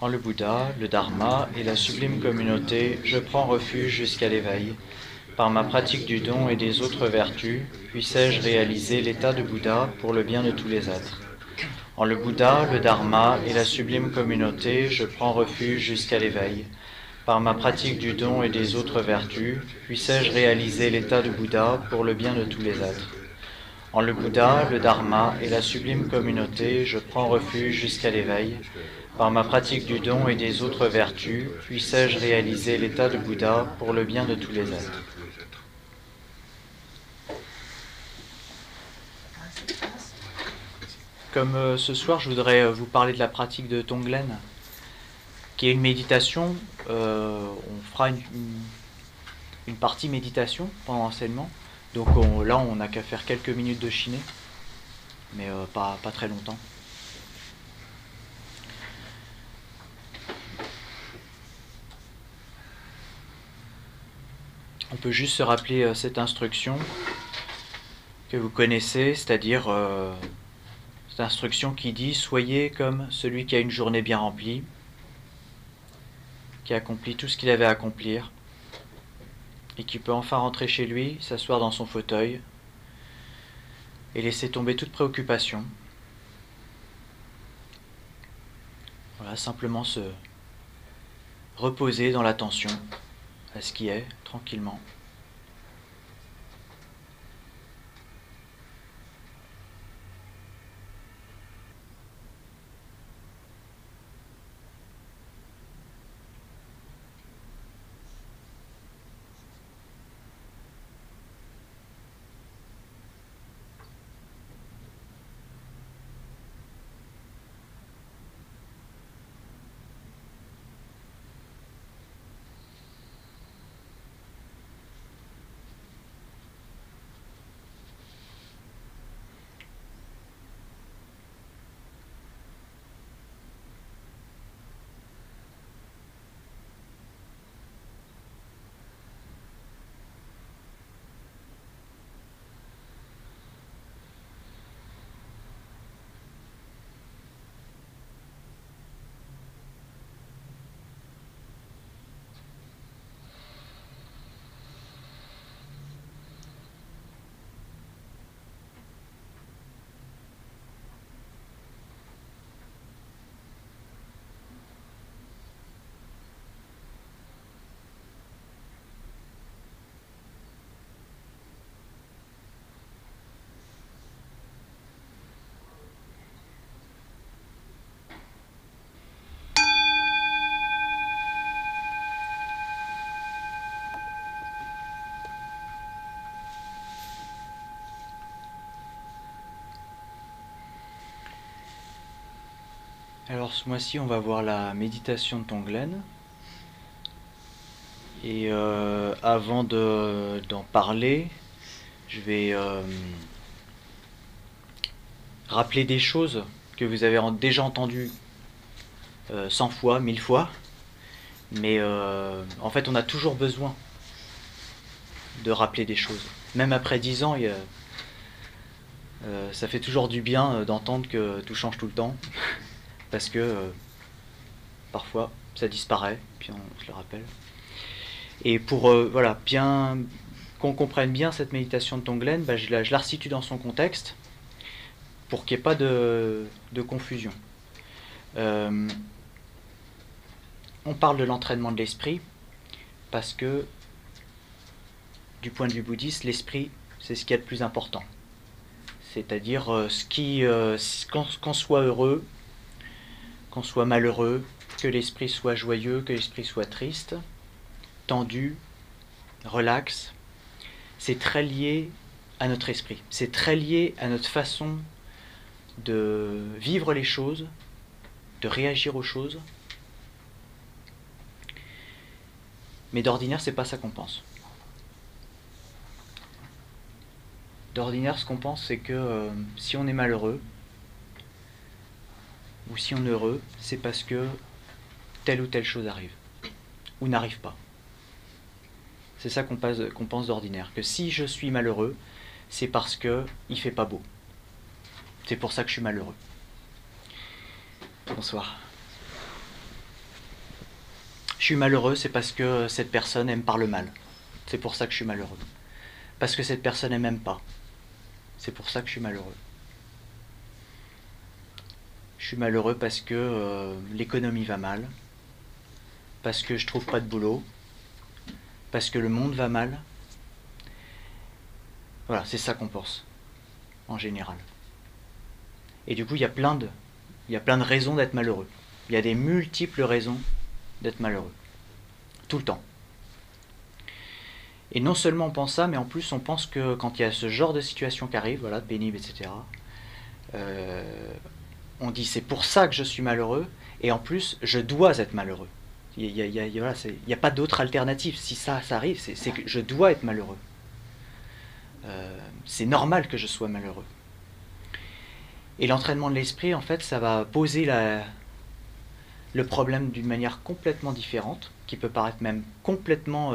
En le Bouddha, le Dharma et la sublime communauté, je prends refuge jusqu'à l'éveil. Par ma pratique du don et des autres vertus, puissais-je réaliser l'état de Bouddha pour le bien de tous les êtres. En le Bouddha, le Dharma et la sublime communauté, je prends refuge jusqu'à l'éveil. Par ma pratique du don et des autres vertus, puissais-je réaliser l'état de Bouddha pour le bien de tous les êtres. En le Bouddha, le Dharma et la sublime communauté, je prends refuge jusqu'à l'éveil. Par ma pratique du don et des autres vertus, puissais-je réaliser l'état de Bouddha pour le bien de tous les êtres. Comme ce soir, je voudrais vous parler de la pratique de Tonglen, qui est une méditation. On fera une partie méditation pendant l'enseignement. Donc là, on n'a qu'à faire quelques minutes de chiné, mais pas très longtemps. On peut juste se rappeler cette instruction que vous connaissez, c'est-à-dire cette instruction qui dit « Soyez comme celui qui a une journée bien remplie, qui a accompli tout ce qu'il avait à accomplir, et qui peut enfin rentrer chez lui, s'asseoir dans son fauteuil, et laisser tomber toute préoccupation. » Voilà, simplement se reposer dans l'attention à ce qui est, tranquillement. Alors ce mois-ci, on va voir la méditation de Tonglen. Et avant d'en parler, je vais rappeler des choses que vous avez déjà entendues 100 fois, 1000 fois. Mais en fait, on a toujours besoin de rappeler des choses. Même après 10 ans, ça fait toujours du bien d'entendre que tout change tout le temps. Parce que parfois ça disparaît, puis on se le rappelle. Et pour voilà, bien qu'on comprenne bien cette méditation de Tonglen, bah, je la resitue dans son contexte pour qu'il n'y ait pas de confusion. On parle de l'entraînement de l'esprit parce que du point de vue bouddhiste, l'esprit c'est ce qu'il y a de plus important. C'est-à-dire qu'on soit heureux, qu'on soit malheureux, que l'esprit soit joyeux, que l'esprit soit triste, tendu, relax, c'est très lié à notre esprit. C'est très lié à notre façon de vivre les choses, de réagir aux choses. Mais d'ordinaire, c'est pas ça qu'on pense. D'ordinaire, ce qu'on pense, c'est que si on est malheureux, ou si on est heureux, c'est parce que telle ou telle chose arrive, ou n'arrive pas. C'est ça qu'on pense d'ordinaire, que si je suis malheureux, c'est parce que il fait pas beau. C'est pour ça que je suis malheureux. Bonsoir. Je suis malheureux, c'est parce que cette personne elle me parle mal. C'est pour ça que je suis malheureux. Parce que cette personne elle m'aime pas. C'est pour ça que je suis malheureux. Je suis malheureux parce que l'économie va mal, parce que je trouve pas de boulot, parce que le monde va mal. Voilà, c'est ça qu'on pense, en général. Et du coup, il y a plein de raisons d'être malheureux. Il y a des multiples raisons d'être malheureux. Tout le temps. Et non seulement on pense ça, mais en plus on pense que quand il y a ce genre de situation qui arrive, voilà, pénible, etc., on dit c'est pour ça que je suis malheureux, et en plus je dois être malheureux. Voilà, il n'y a pas d'autre alternative. Si ça arrive, c'est que je dois être malheureux. C'est normal que je sois malheureux. Et l'entraînement de l'esprit, en fait, ça va poser le problème d'une manière complètement différente, qui peut paraître même complètement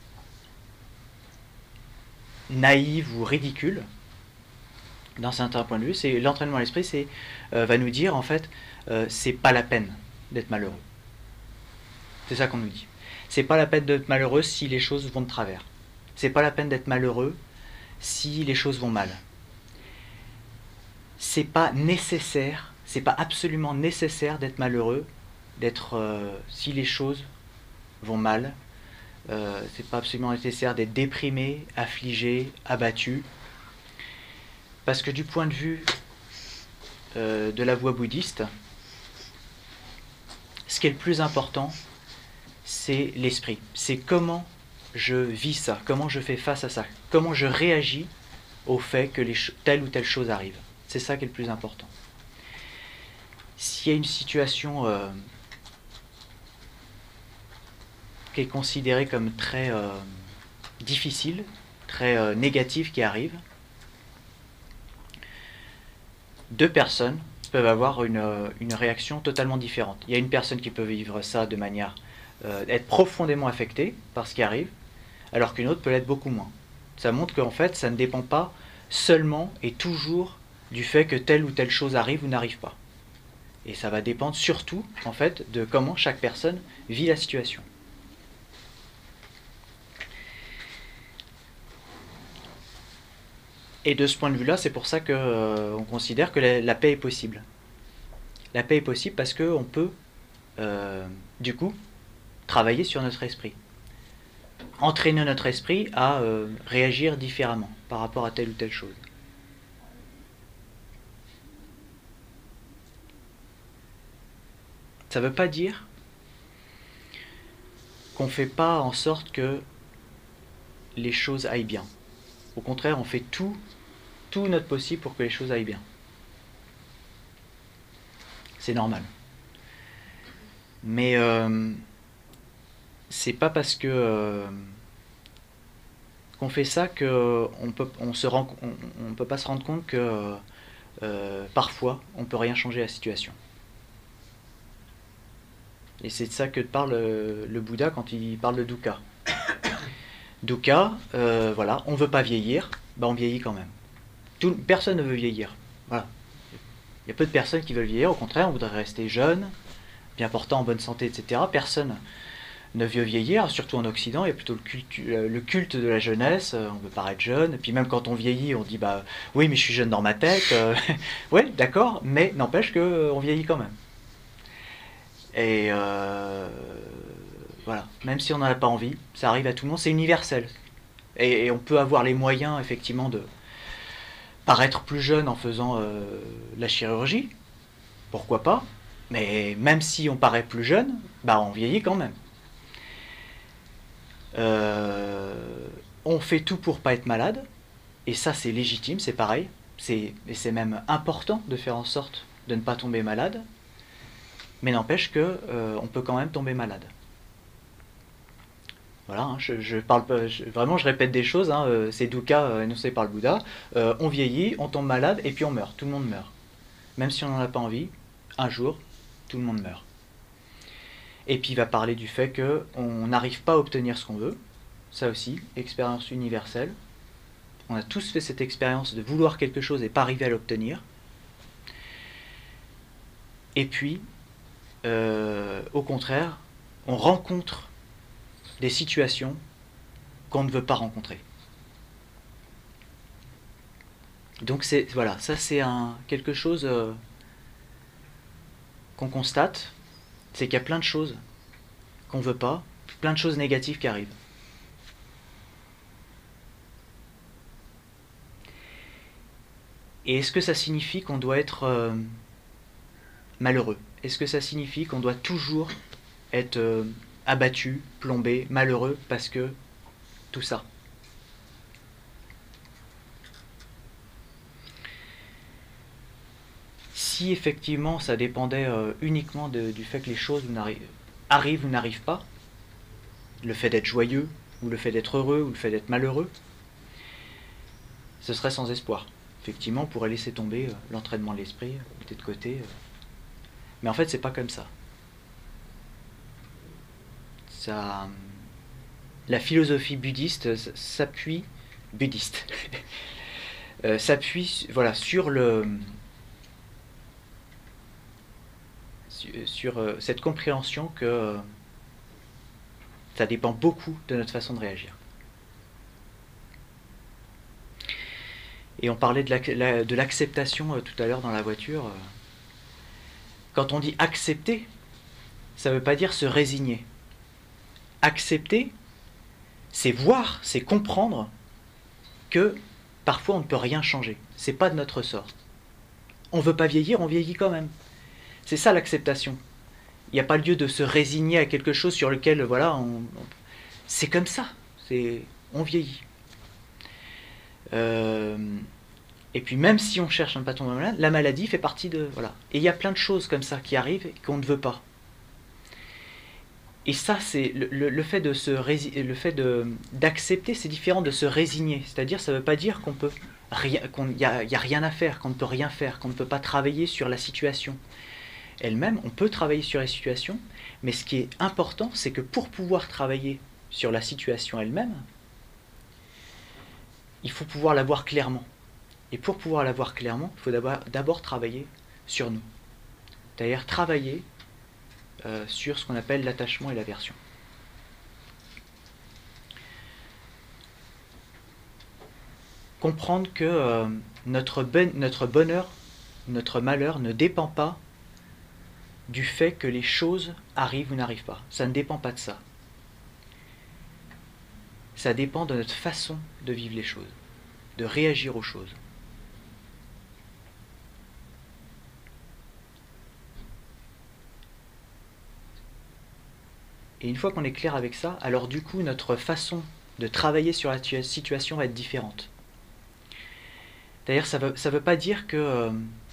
naïve ou ridicule, d'un certain point de vue. C'est l'entraînement à l'esprit, va nous dire en fait, c'est pas la peine d'être malheureux. C'est ça qu'on nous dit. C'est pas la peine d'être malheureux si les choses vont de travers. C'est pas la peine d'être malheureux si les choses vont mal. C'est pas nécessaire, c'est pas absolument nécessaire d'être malheureux, si les choses vont mal. C'est pas absolument nécessaire d'être déprimé, affligé, abattu. Parce que du point de vue de la voie bouddhiste, ce qui est le plus important, c'est l'esprit. C'est comment je vis ça, comment je fais face à ça, comment je réagis au fait que telle ou telle chose arrive. C'est ça qui est le plus important. S'il y a une situation qui est considérée comme très difficile, très négative qui arrive, deux personnes peuvent avoir une réaction totalement différente. Il y a une personne qui peut vivre ça de manière être profondément affectée par ce qui arrive, alors qu'une autre peut l'être beaucoup moins. Ça montre qu'en fait, ça ne dépend pas seulement et toujours du fait que telle ou telle chose arrive ou n'arrive pas. Et ça va dépendre surtout, en fait, de comment chaque personne vit la situation. Et de ce point de vue-là, c'est pour ça qu'on considère que la paix est possible. La paix est possible parce qu'on peut, du coup, travailler sur notre esprit. Entraîner notre esprit à réagir différemment par rapport à telle ou telle chose. Ça ne veut pas dire qu'on ne fait pas en sorte que les choses aillent bien. Au contraire, on fait tout notre possible pour que les choses aillent bien. C'est normal. Mais c'est pas parce que qu'on fait ça qu'on peut pas se rendre compte que parfois on peut rien changer à la situation. Et c'est de ça que parle le Bouddha quand il parle de dukkha. Dukkha, voilà, on veut pas vieillir, on vieillit quand même. Personne ne veut vieillir. Voilà. Il y a peu de personnes qui veulent vieillir, au contraire, on voudrait rester jeune, bien portant, en bonne santé, etc. Personne ne veut vieillir, surtout en Occident, il y a plutôt le culte de la jeunesse, on veut paraître jeune, et puis même quand on vieillit, on dit oui, mais je suis jeune dans ma tête, oui, d'accord, mais n'empêche qu'on vieillit quand même. Et voilà, même si on n'en a pas envie, ça arrive à tout le monde, c'est universel. Et on peut avoir les moyens, effectivement, de paraître plus jeune en faisant la chirurgie, pourquoi pas, mais même si on paraît plus jeune, on vieillit quand même. On fait tout pour pas être malade, et ça c'est légitime, c'est pareil, et c'est même important de faire en sorte de ne pas tomber malade, mais n'empêche que on peut quand même tomber malade. Voilà, hein, je parle pas, vraiment je répète des choses, hein, c'est dukkha énoncé par le Bouddha. On vieillit, on tombe malade et puis on meurt, tout le monde meurt. Même si on n'en a pas envie, un jour, tout le monde meurt. Et puis il va parler du fait qu'on n'arrive pas à obtenir ce qu'on veut, ça aussi, expérience universelle. On a tous fait cette expérience de vouloir quelque chose et pas arriver à l'obtenir. Et puis, au contraire, on rencontre des situations qu'on ne veut pas rencontrer. Donc voilà, ça c'est quelque chose qu'on constate, c'est qu'il y a plein de choses qu'on ne veut pas, plein de choses négatives qui arrivent. Et est-ce que ça signifie qu'on doit être malheureux? Est-ce que ça signifie qu'on doit toujours être abattu, plombé, malheureux parce que tout ça? Si effectivement ça dépendait uniquement du fait que les choses arrivent ou n'arrivent pas, le fait d'être joyeux, ou le fait d'être heureux, ou le fait d'être malheureux, ce serait sans espoir. Effectivement, on pourrait laisser tomber l'entraînement de l'esprit, mettez de côté. Mais en fait, c'est pas comme ça. La philosophie bouddhiste s'appuie s'appuie voilà, sur cette compréhension que ça dépend beaucoup de notre façon de réagir. Et on parlait de l'acceptation tout à l'heure dans la voiture. Quand on dit accepter, ça ne veut pas dire se résigner. Accepter, c'est voir, c'est comprendre que parfois on ne peut rien changer. C'est pas de notre sort. On ne veut pas vieillir, on vieillit quand même. C'est ça l'acceptation. Il n'y a pas lieu de se résigner à quelque chose sur lequel, voilà, c'est comme ça. On vieillit. Et puis même si on cherche un pas tomber malade, la maladie fait partie de... Voilà. Et il y a plein de choses comme ça qui arrivent et qu'on ne veut pas. Et ça, c'est le fait d'accepter, c'est différent de se résigner. C'est-à-dire, ça ne veut pas dire qu'il n'y a rien à faire, qu'on ne peut rien faire, qu'on ne peut pas travailler sur la situation elle-même. On peut travailler sur la situation, mais ce qui est important, c'est que pour pouvoir travailler sur la situation elle-même, il faut pouvoir la voir clairement. Et pour pouvoir la voir clairement, il faut d'abord travailler sur nous. C'est-à-dire travailler sur ce qu'on appelle l'attachement et l'aversion. Comprendre que notre bonheur, notre malheur ne dépend pas du fait que les choses arrivent ou n'arrivent pas. Ça ne dépend pas de ça. Ça dépend de notre façon de vivre les choses, de réagir aux choses. Et une fois qu'on est clair avec ça, alors du coup, notre façon de travailler sur la situation va être différente. D'ailleurs, ça veut pas dire que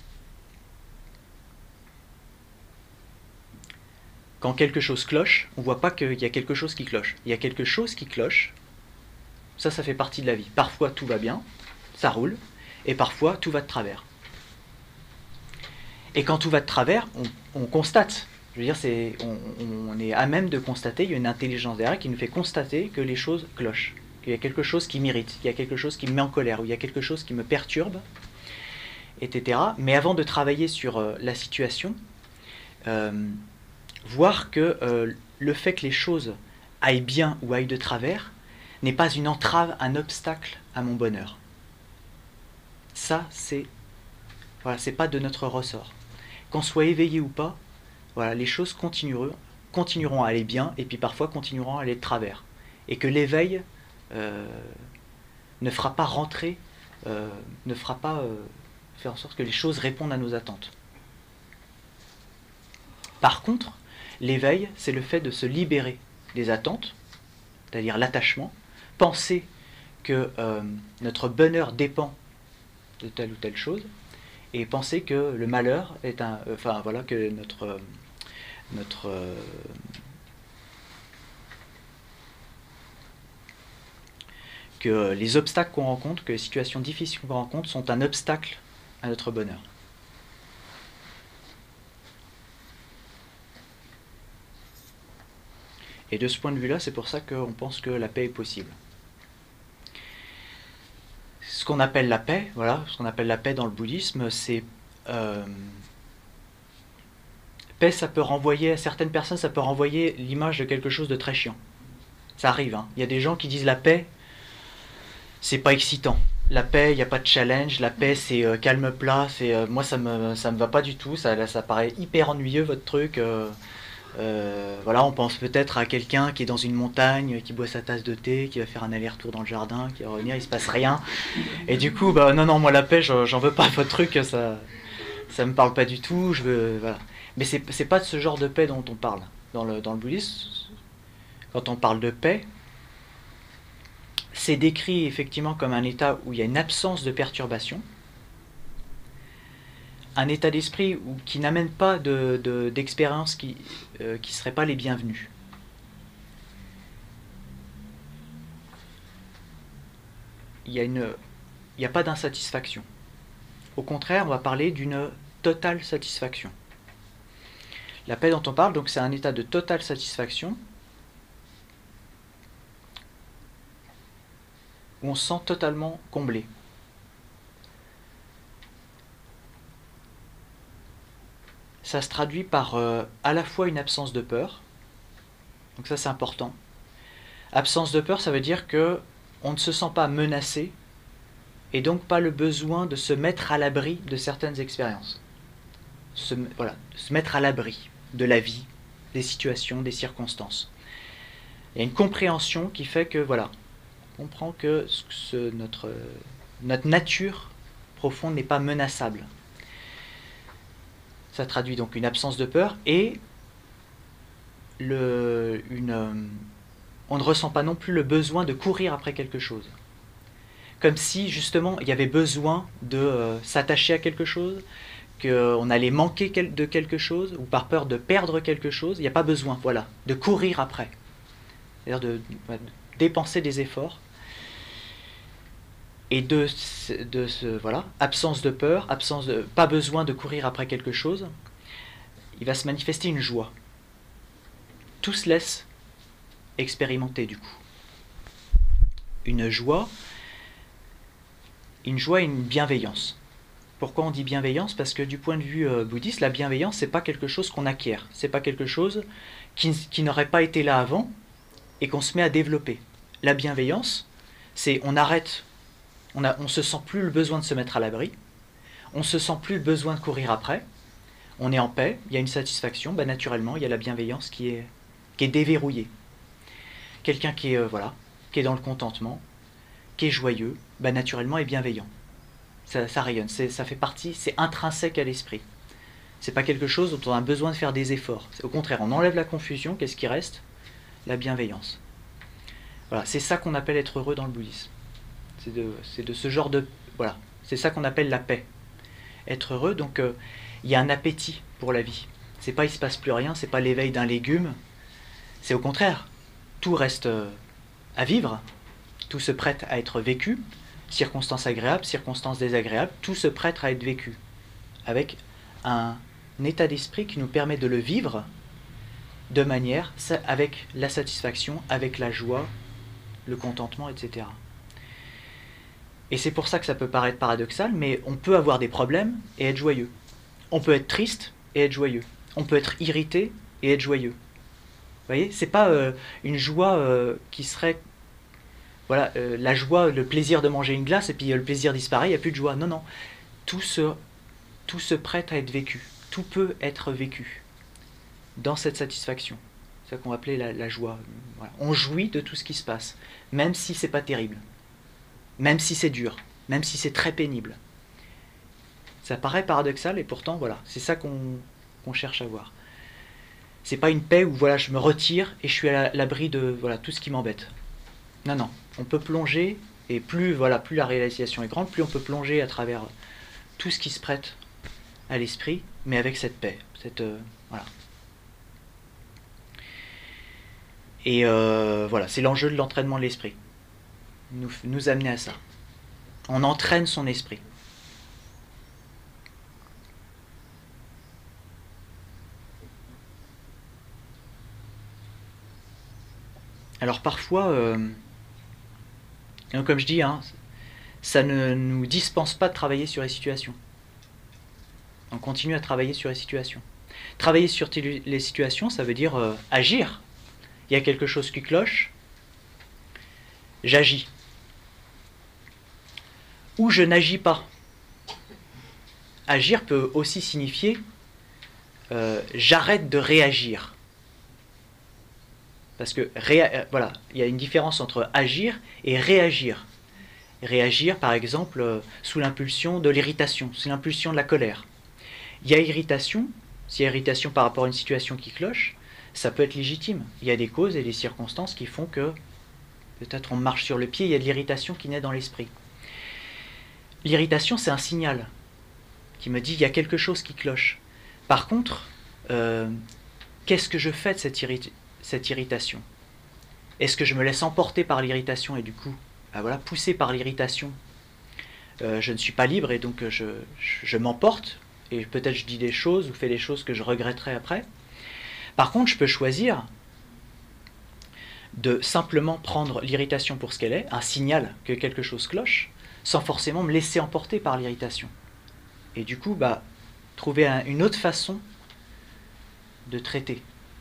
quand quelque chose cloche, on ne voit pas qu'il y a quelque chose qui cloche. Il y a quelque chose qui cloche, ça fait partie de la vie. Parfois, tout va bien, ça roule, et parfois, tout va de travers. Et quand tout va de travers, on constate. Je veux dire, on est à même de constater, il y a une intelligence derrière qui nous fait constater que les choses clochent, qu'il y a quelque chose qui m'irrite, qu'il y a quelque chose qui me met en colère, ou il y a quelque chose qui me perturbe, etc. Mais avant de travailler sur la situation, voir que le fait que les choses aillent bien ou aillent de travers n'est pas une entrave, un obstacle à mon bonheur. Ça, c'est pas de notre ressort. Qu'on soit éveillé ou pas, voilà, les choses continueront à aller bien et puis parfois continueront à aller de travers. Et que l'éveil ne fera pas rentrer, ne fera pas faire en sorte que les choses répondent à nos attentes. Par contre, l'éveil, c'est le fait de se libérer des attentes, c'est-à-dire l'attachement, penser que notre bonheur dépend de telle ou telle chose, et penser que le malheur est que que les obstacles qu'on rencontre, que les situations difficiles qu'on rencontre sont un obstacle à notre bonheur. Et de ce point de vue-là, c'est pour ça qu'on pense que la paix est possible. Ce qu'on appelle la paix, ce qu'on appelle la paix dans le bouddhisme, c'est paix paix, ça peut renvoyer, à certaines personnes, ça peut renvoyer l'image de quelque chose de très chiant. Ça arrive, hein. Il y a des gens qui disent la paix, c'est pas excitant. La paix, il n'y a pas de challenge, la paix c'est calme plat, moi ça me va pas du tout, ça paraît hyper ennuyeux votre truc. Voilà, on pense peut-être à quelqu'un qui est dans une montagne, qui boit sa tasse de thé, qui va faire un aller-retour dans le jardin, qui va revenir, il se passe rien. Et du coup, bah non, moi la paix, j'en veux pas, votre truc, ça me parle pas du tout, voilà. Mais c'est pas de ce genre de paix dont on parle. Dans le bouddhisme, quand on parle de paix, c'est décrit effectivement comme un état où il y a une absence de perturbation, un état d'esprit qui n'amène pas d'expériences qui ne seraient pas les bienvenues. Il n'y a pas d'insatisfaction. Au contraire, on va parler d'une totale satisfaction. La paix dont on parle, donc, c'est un état de totale satisfaction où on se sent totalement comblé. Ça se traduit par à la fois une absence de peur, donc ça c'est important. Absence de peur, ça veut dire que on ne se sent pas menacé et donc pas le besoin de se mettre à l'abri de certaines expériences. Se mettre à l'abri de la vie, des situations, des circonstances. Il y a une compréhension qui fait que voilà, on comprend que notre nature profonde n'est pas menaçable. Ça traduit donc une absence de peur et on ne ressent pas non plus le besoin de courir après quelque chose. Comme si justement il y avait besoin de s'attacher à quelque chose, qu'on allait manquer de quelque chose ou par peur de perdre quelque chose. Il n'y a pas besoin, voilà, de courir après. C'est-à-dire de dépenser des efforts. Et voilà, absence de peur, pas besoin de courir après quelque chose, il va se manifester une joie. Tout se laisse expérimenter du coup. Une joie et une bienveillance. Pourquoi on dit bienveillance? Parce que du point de vue bouddhiste, la bienveillance, c'est pas quelque chose qu'on acquiert, c'est pas quelque chose qui n'aurait pas été là avant et qu'on se met à développer. La bienveillance, c'est on arrête. On se sent plus le besoin de se mettre à l'abri, on se sent plus le besoin de courir après, on est en paix, il y a une satisfaction, naturellement il y a la bienveillance qui est déverrouillée. Quelqu'un qui est dans le contentement, qui est joyeux, naturellement est bienveillant. Ça rayonne, ça fait partie, c'est intrinsèque à l'esprit. C'est pas quelque chose dont on a besoin de faire des efforts. Au contraire, on enlève la confusion, qu'est-ce qui reste? La bienveillance. Voilà, c'est ça qu'on appelle être heureux dans le bouddhisme. C'est de ce genre de... Voilà, c'est ça qu'on appelle la paix. Être heureux, donc il y a un appétit pour la vie. C'est pas il se passe plus rien, c'est pas l'éveil d'un légume. C'est au contraire, tout reste à vivre, tout se prête à être vécu, circonstances agréables, circonstances désagréables, tout se prête à être vécu, avec un état d'esprit qui nous permet de le vivre de manière, avec la satisfaction, avec la joie, le contentement, etc. Et c'est pour ça que ça peut paraître paradoxal, mais on peut avoir des problèmes et être joyeux. On peut être triste et être joyeux. On peut être irrité et être joyeux. Vous voyez, c'est pas une joie qui serait... Voilà, la joie, le plaisir de manger une glace, et puis le plaisir disparaît, il n'y a plus de joie. Non, non. Tout se prête à être vécu. Tout peut être vécu dans cette satisfaction. C'est ça qu'on va appeler la joie. Voilà. On jouit de tout ce qui se passe, même si c'est pas terrible. Même si c'est dur, même si c'est très pénible. Ça paraît paradoxal et pourtant, voilà, c'est ça qu'on cherche à voir. C'est pas une paix où voilà, je me retire et je suis à l'abri de voilà, tout ce qui m'embête. Non, non, on peut plonger et plus la réalisation est grande, plus on peut plonger à travers tout ce qui se prête à l'esprit, mais avec cette paix, voilà. Et voilà, c'est l'enjeu de l'entraînement de l'esprit. Nous amener à ça. On entraîne son esprit. Alors parfois, comme je dis, ça ne nous dispense pas de travailler sur les situations. On continue à travailler sur les situations. Travailler sur les situations, ça veut dire agir. Il y a quelque chose qui cloche, j'agis. Ou je n'agis pas. Agir peut aussi signifier j'arrête de réagir. Parce que voilà, il y a une différence entre agir et réagir. Réagir, par exemple, sous l'impulsion de l'irritation, sous l'impulsion de la colère. Il y a irritation, s'il y a irritation par rapport à une situation qui cloche, ça peut être légitime. Il y a des causes et des circonstances qui font que peut-être on marche sur le pied, il y a de l'irritation qui naît dans l'esprit. L'irritation, c'est un signal qui me dit qu'il y a quelque chose qui cloche. Par contre, qu'est-ce que je fais de cette irritation? Est-ce que je me laisse emporter par l'irritation et du coup, voilà, poussé par l'irritation, je ne suis pas libre et donc je m'emporte et peut-être je dis des choses ou fais des choses que je regretterai après. Par contre, je peux choisir de simplement prendre l'irritation pour ce qu'elle est, un signal que quelque chose cloche, sans forcément me laisser emporter par l'irritation. Et du coup, trouver une autre façon de traiter.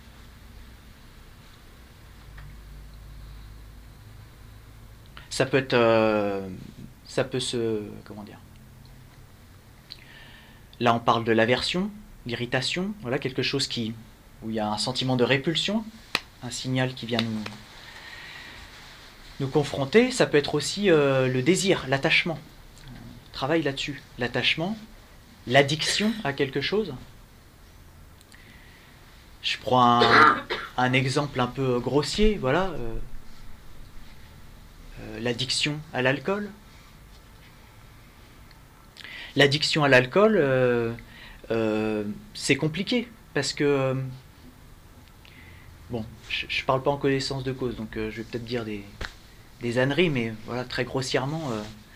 Ça peut être... comment dire? Là, on parle de l'aversion, l'irritation, voilà, quelque chose où il y a un sentiment de répulsion, un signal qui vient nous confronter. Ça peut être aussi le désir, l'attachement. On travaille là-dessus. L'attachement, l'addiction à quelque chose. Je prends un exemple un peu grossier, voilà. L'addiction à l'alcool. L'addiction à l'alcool, c'est compliqué, parce que... bon, je ne parle pas en connaissance de cause, donc je vais peut-être dire des âneries, mais voilà, très grossièrement,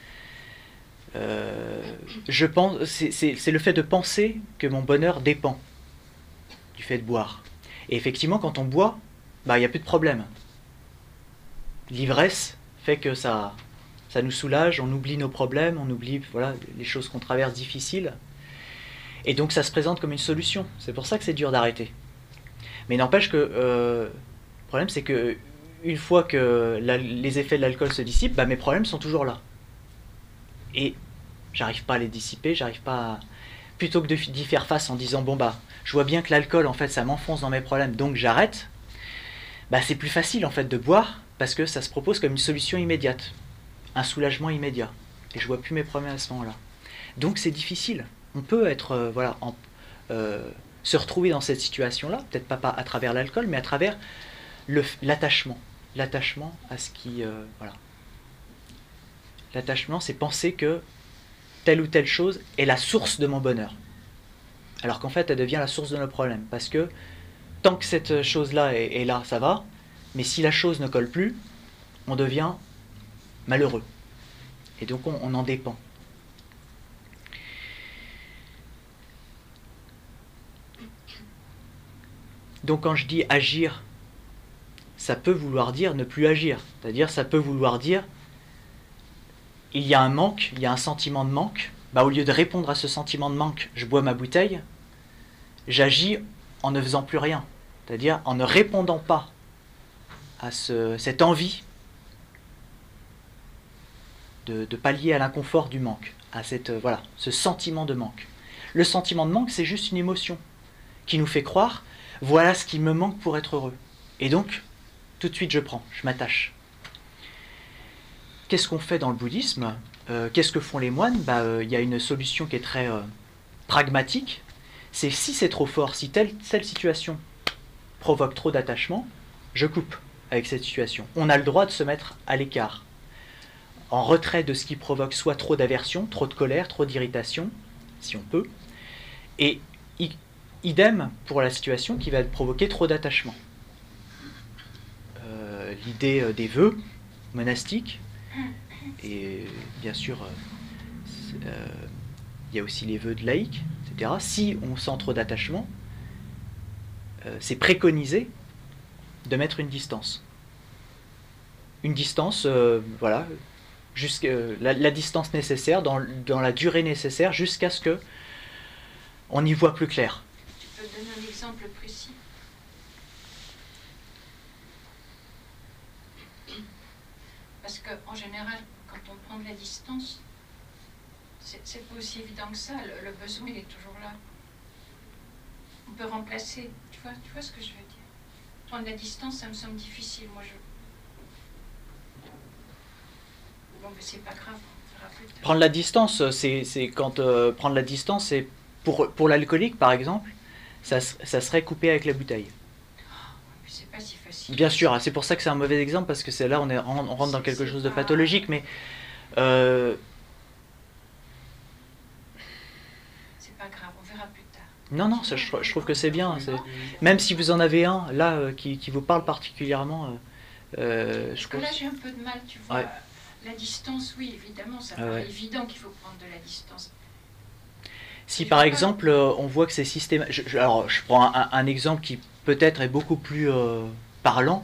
je pense, c'est le fait de penser que mon bonheur dépend du fait de boire. Et effectivement, quand on boit, il n'y a plus de problème. L'ivresse fait que ça nous soulage, on oublie nos problèmes, on oublie voilà, les choses qu'on traverse difficiles. Et donc ça se présente comme une solution. C'est pour ça que c'est dur d'arrêter. Mais n'empêche que le problème, c'est que une fois que les effets de l'alcool se dissipent, mes problèmes sont toujours là. Et j'arrive pas à les dissiper, j'arrive pas à... Plutôt que d'y faire face en disant, je vois bien que l'alcool, en fait, ça m'enfonce dans mes problèmes, donc j'arrête, c'est plus facile, en fait, de boire, parce que ça se propose comme une solution immédiate, un soulagement immédiat. Et je vois plus mes problèmes à ce moment-là. Donc c'est difficile. On peut être, se retrouver dans cette situation-là, peut-être pas à travers l'alcool, mais à travers l'attachement. L'attachement à ce qui... voilà. L'attachement, c'est penser que telle ou telle chose est la source de mon bonheur. Alors qu'en fait, elle devient la source de nos problèmes. Parce que tant que cette chose-là est là, ça va. Mais si la chose ne colle plus, on devient malheureux. Et donc on en dépend. Donc quand je dis agir, ça peut vouloir dire ne plus agir. C'est-à-dire ça peut vouloir dire il y a un manque, il y a un sentiment de manque. Au lieu de répondre à ce sentiment de manque, je bois ma bouteille, j'agis en ne faisant plus rien. C'est-à-dire en ne répondant pas à cette envie de pallier à l'inconfort du manque, à ce sentiment de manque. Le sentiment de manque, c'est juste une émotion qui nous fait croire, voilà ce qui me manque pour être heureux. Et donc, tout de suite, je m'attache. Qu'est-ce qu'on fait dans le bouddhisme? Qu'est-ce que font les moines? Y a une solution qui est très pragmatique. C'est si c'est trop fort, si telle situation provoque trop d'attachement, je coupe avec cette situation. On a le droit de se mettre à l'écart, en retrait de ce qui provoque soit trop d'aversion, trop de colère, trop d'irritation, si on peut, et idem pour la situation qui va provoquer trop d'attachement. L'idée des vœux monastiques, et bien sûr, il y a aussi les vœux de laïcs, etc. Si on sent trop d'attachement, c'est préconisé de mettre une distance. Une distance, la distance nécessaire, dans la durée nécessaire, jusqu'à ce qu'on y voit plus clair. peux donner un exemple précis? Parce qu'en général, quand on prend de la distance, c'est pas aussi évident que ça. Le besoin, il est toujours là. On peut remplacer. Tu vois ce que je veux dire? Prendre la distance, ça me semble difficile. Moi, bon, mais c'est pas grave. On verra plus tard. Prendre la distance, c'est quand prendre la distance, c'est pour l'alcoolique, par exemple, ça serait couper avec la bouteille. Mais c'est pas si facile. Bien sûr, c'est pour ça que c'est un mauvais exemple, parce que c'est là on rentre dans quelque chose de pathologique, mais c'est pas grave, on verra plus tard. non, je trouve que c'est bien. Même si vous en avez un là qui vous parle particulièrement, Parce que là, j'ai un peu de mal, tu vois. Ouais. La distance, oui, évidemment, ça paraît évident qu'il faut prendre de la distance. Si par exemple on voit que c'est systématique, alors je prends un exemple qui peut-être est beaucoup plus parlant.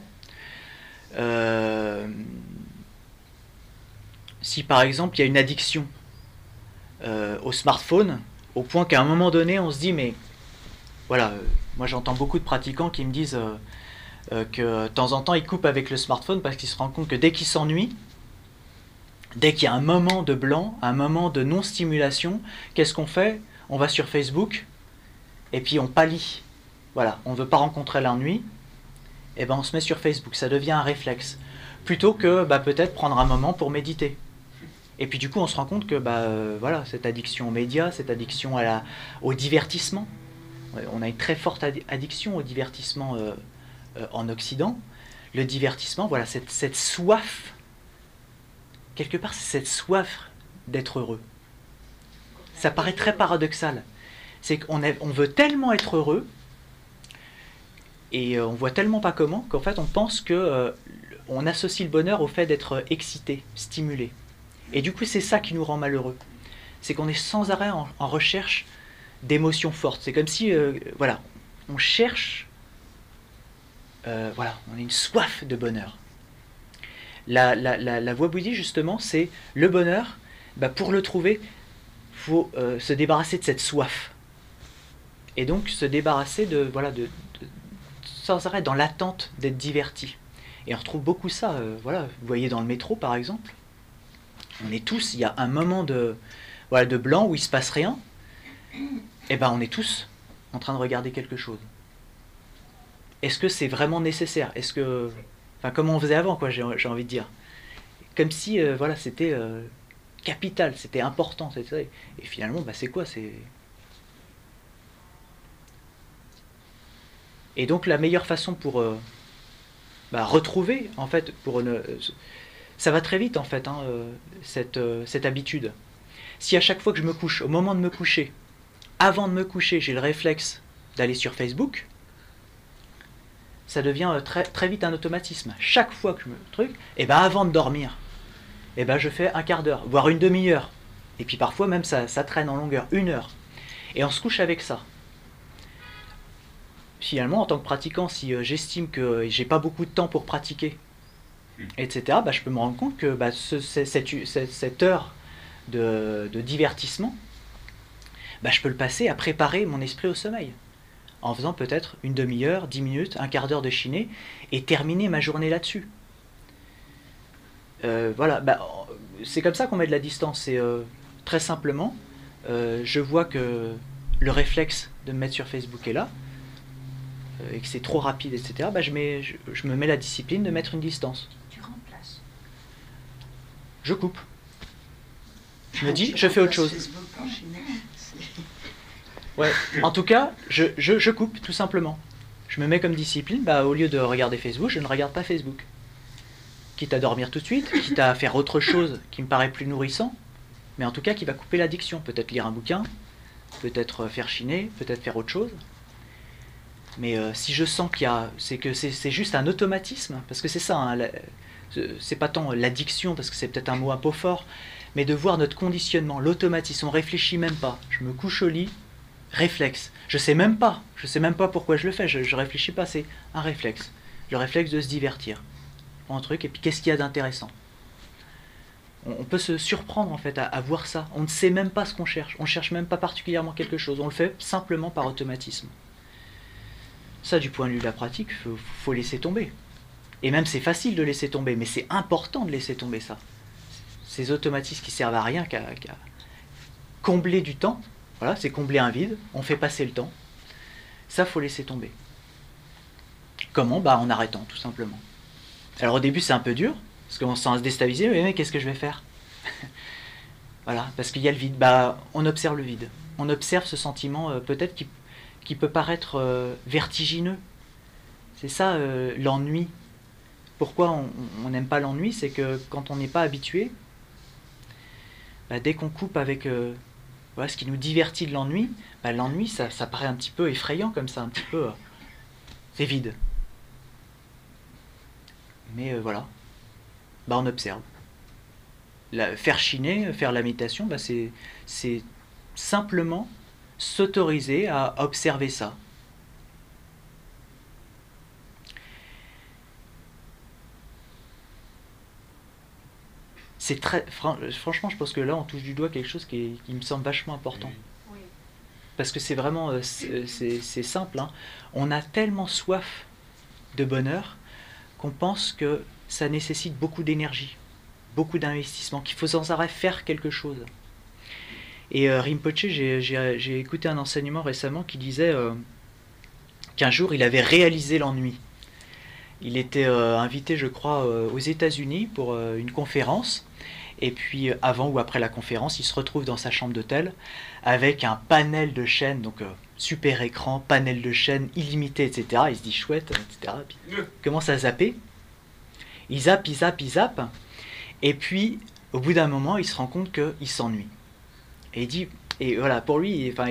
Si par exemple il y a une addiction au smartphone, au point qu'à un moment donné on se dit mais voilà, moi j'entends beaucoup de pratiquants qui me disent que de temps en temps ils coupent avec le smartphone parce qu'ils se rendent compte que dès qu'ils s'ennuient, dès qu'il y a un moment de blanc, un moment de non-stimulation, qu'est-ce qu'on fait? On va sur Facebook et puis on pallie. Voilà, on ne veut pas rencontrer l'ennui, et ben on se met sur Facebook, ça devient un réflexe. Plutôt que peut-être prendre un moment pour méditer. Et puis du coup on se rend compte que voilà, cette addiction aux médias, cette addiction au divertissement, on a une très forte addiction au divertissement en Occident. Le divertissement, voilà, cette soif, quelque part c'est cette soif d'être heureux. Ça paraît très paradoxal. C'est qu'on veut tellement être heureux, et on voit tellement pas comment, qu'en fait on pense que on associe le bonheur au fait d'être excité, stimulé. Et du coup c'est ça qui nous rend malheureux. C'est qu'on est sans arrêt en recherche d'émotions fortes. C'est comme si, voilà, on cherche, voilà, on a une soif de bonheur. La voie bouddhiste justement, c'est le bonheur, pour le trouver, il faut se débarrasser de cette soif. Et donc se débarrasser de sans arrêt dans l'attente d'être diverti. Et on retrouve beaucoup ça, voilà, vous voyez dans le métro par exemple, on est tous, il y a un moment de blanc où il se passe rien, et on est tous en train de regarder quelque chose. Est-ce que c'est vraiment nécessaire? Est-ce que, comme on faisait avant, quoi, j'ai envie de dire, comme si voilà, c'était capital, c'était important, et finalement c'est quoi? Et donc la meilleure façon pour retrouver, en fait, ça va très vite en fait, cette habitude. Si à chaque fois que je me couche, au moment de me coucher, avant de me coucher, j'ai le réflexe d'aller sur Facebook, ça devient très, très vite un automatisme. Chaque fois que je me truc, avant de dormir, je fais un quart d'heure, voire une demi-heure. Et puis parfois même ça traîne en longueur, 1 heure. Et on se couche avec ça. Finalement, en tant que pratiquant, si j'estime que j'ai pas beaucoup de temps pour pratiquer, etc., je peux me rendre compte que cette heure de divertissement, je peux le passer à préparer mon esprit au sommeil, en faisant peut-être une demi-heure, 10 minutes, un quart d'heure de chiné, et terminer ma journée là-dessus. Voilà, c'est comme ça qu'on met de la distance. C'est très simplement, je vois que le réflexe de me mettre sur Facebook est là, et que c'est trop rapide, etc., je me mets la discipline de mettre une distance. Tu remplaces. Je coupe. Je me dis, je fais autre chose. Ouais. En tout cas, je coupe, tout simplement. Je me mets comme discipline, au lieu de regarder Facebook, je ne regarde pas Facebook. Quitte à dormir tout de suite, quitte à faire autre chose qui me paraît plus nourrissant, mais en tout cas qui va couper l'addiction. Peut-être lire un bouquin, peut-être faire chiner, peut-être faire autre chose. Mais si je sens c'est juste un automatisme, parce que c'est ça, c'est pas tant l'addiction, parce que c'est peut-être un mot un peu fort, mais de voir notre conditionnement, l'automatisme, on réfléchit même pas. Je me couche au lit, réflexe. Je sais même pas pourquoi je le fais, je réfléchis pas, c'est un réflexe. Le réflexe de se divertir. Un truc, et puis qu'est-ce qu'il y a d'intéressant? On peut se surprendre en fait à voir ça. On ne sait même pas ce qu'on cherche. On cherche même pas particulièrement quelque chose. On le fait simplement par automatisme. Ça, du point de vue de la pratique, faut laisser tomber. Et même c'est facile de laisser tomber, mais c'est important de laisser tomber ça. Ces automatismes qui servent à rien qu'à combler du temps, voilà, c'est combler un vide, on fait passer le temps. Ça, faut laisser tomber. Comment? Bah en arrêtant, tout simplement. Alors au début c'est un peu dur, parce qu'on se sent à se déstabiliser, mais qu'est-ce que je vais faire? Voilà, parce qu'il y a le vide. Bah on observe le vide. On observe ce sentiment peut-être qui peut paraître vertigineux. C'est ça l'ennui. Pourquoi on n'aime pas l'ennui? C'est que quand on n'est pas habitué, bah, dès qu'on coupe avec voilà, ce qui nous divertit de l'ennui, bah, l'ennui ça paraît un petit peu effrayant comme ça, un petit peu... c'est vide. Mais voilà, bah, on observe. Faire chiner, faire la méditation, bah, c'est simplement s'autoriser à observer ça. C'est très, franchement, je pense que là, on touche du doigt quelque chose qui me semble vachement important. Oui. Parce que c'est vraiment, c'est simple, hein. On a tellement soif de bonheur qu'on pense que ça nécessite beaucoup d'énergie, beaucoup d'investissement, qu'il faut sans arrêt faire quelque chose. Et Rinpoche, j'ai écouté un enseignement récemment qui disait qu'un jour il avait réalisé l'ennui. Il était invité, je crois, aux États-Unis pour une conférence. Et puis, avant ou après la conférence, il se retrouve dans sa chambre d'hôtel avec un panel de chaînes, donc super écran, panel de chaînes illimité, etc. Il se dit chouette, etc. Puis, il commence à zapper. Il zappe, il zappe, il zappe. Et puis, au bout d'un moment, il se rend compte qu'il s'ennuie. Et il dit, et voilà, pour lui, enfin,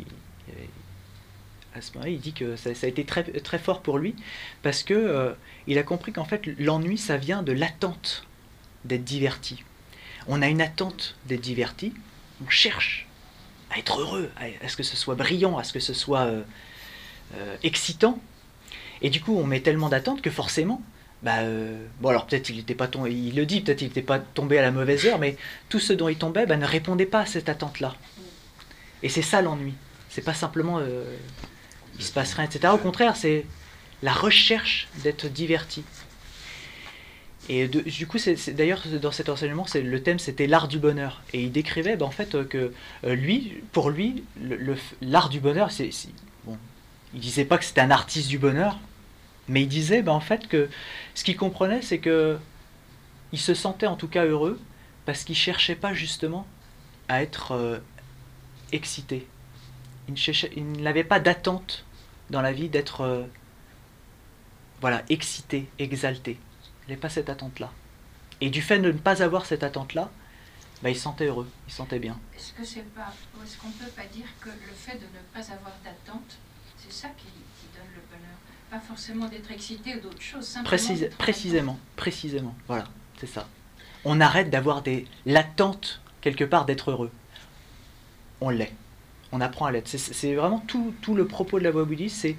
à ce moment-là, il dit que ça a été très, très fort pour lui parce que il a compris qu'en fait, l'ennui, ça vient de l'attente d'être diverti. On a une attente d'être diverti, on cherche à être heureux, à ce que ce soit brillant, à ce que ce soit excitant. Et du coup, on met tellement d'attentes que forcément, bah, bon alors peut-être il n'était pas tombé, il le dit, peut-être il n'était pas tombé à la mauvaise heure, mais tout ce dont il tombait bah, ne répondait pas à cette attente-là. Et c'est ça l'ennui. C'est pas simplement il se passe rien, etc. Au contraire, c'est la recherche d'être diverti. Et du coup, d'ailleurs, dans cet enseignement, le thème, c'était l'art du bonheur. Et il décrivait, en fait, que pour lui, l'art du bonheur, bon, il disait pas que c'était un artiste du bonheur, mais il disait, en fait, que ce qu'il comprenait, c'est que il se sentait en tout cas heureux, parce qu'il cherchait pas justement à être excité. Il n'avait pas d'attente dans la vie d'être voilà, excité, exalté. Il n'avait pas cette attente-là. Et du fait de ne pas avoir cette attente-là, bah, il se sentait heureux, il se sentait bien. Est-ce qu'on ne peut pas dire que le fait de ne pas avoir d'attente, c'est ça qui donne le bonheur? Pas forcément d'être excité ou d'autres choses, simplement. Précisément, voilà, c'est ça. On arrête d'avoir l'attente, quelque part, d'être heureux. On l'est. On apprend à l'être. C'est vraiment tout le propos de la voie bouddhiste, c'est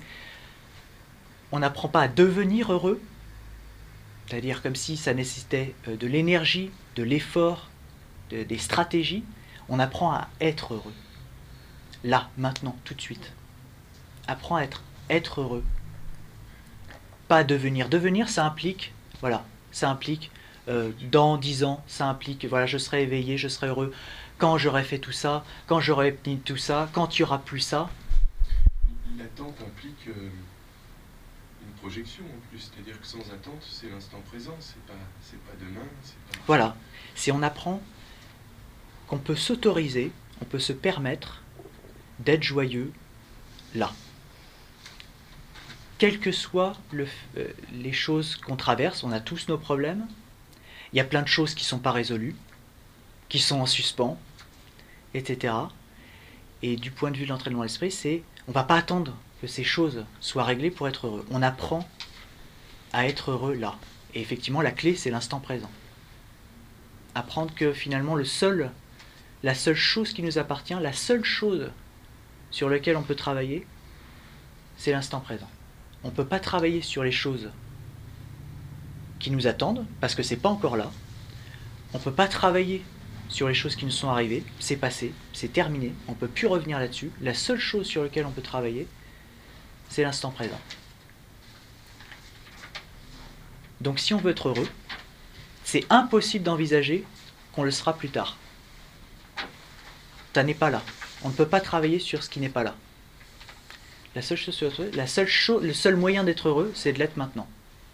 on n'apprend pas à devenir heureux, c'est-à-dire comme si ça nécessitait de l'énergie, de l'effort, des stratégies. On apprend à être heureux. Là, maintenant, tout de suite. Apprends à être heureux. Pas à devenir. Devenir, ça implique, voilà, ça implique dans 10 ans, ça implique, voilà, je serai éveillé, je serai heureux quand j'aurai fait tout ça, quand j'aurai obtenu tout ça, quand il n'y aura plus ça. L'attente implique une projection en plus, c'est-à-dire que sans attente, c'est l'instant présent, c'est pas demain, c'est pas... Voilà, si on apprend qu'on peut s'autoriser, on peut se permettre d'être joyeux là. Quelles que soient les choses qu'on traverse, on a tous nos problèmes, il y a plein de choses qui ne sont pas résolues, qui sont en suspens, etc. Et du point de vue de l'entraînement à l'esprit, on ne va pas attendre que ces choses soient réglées pour être heureux. On apprend à être heureux là. Et effectivement, la clé, c'est l'instant présent. Apprendre que finalement, la seule chose qui nous appartient, la seule chose sur laquelle on peut travailler, c'est l'instant présent. On ne peut pas travailler sur les choses qui nous attendent, parce que c'est pas encore là. On ne peut pas travailler sur les choses qui nous sont arrivées, c'est passé, c'est terminé, on ne peut plus revenir là-dessus. La seule chose sur laquelle on peut travailler, c'est l'instant présent. Donc si on veut être heureux, c'est impossible d'envisager qu'on le sera plus tard. Ça n'est pas là. On ne peut pas travailler sur ce qui n'est pas là. Le seul moyen d'être heureux, c'est de l'être maintenant.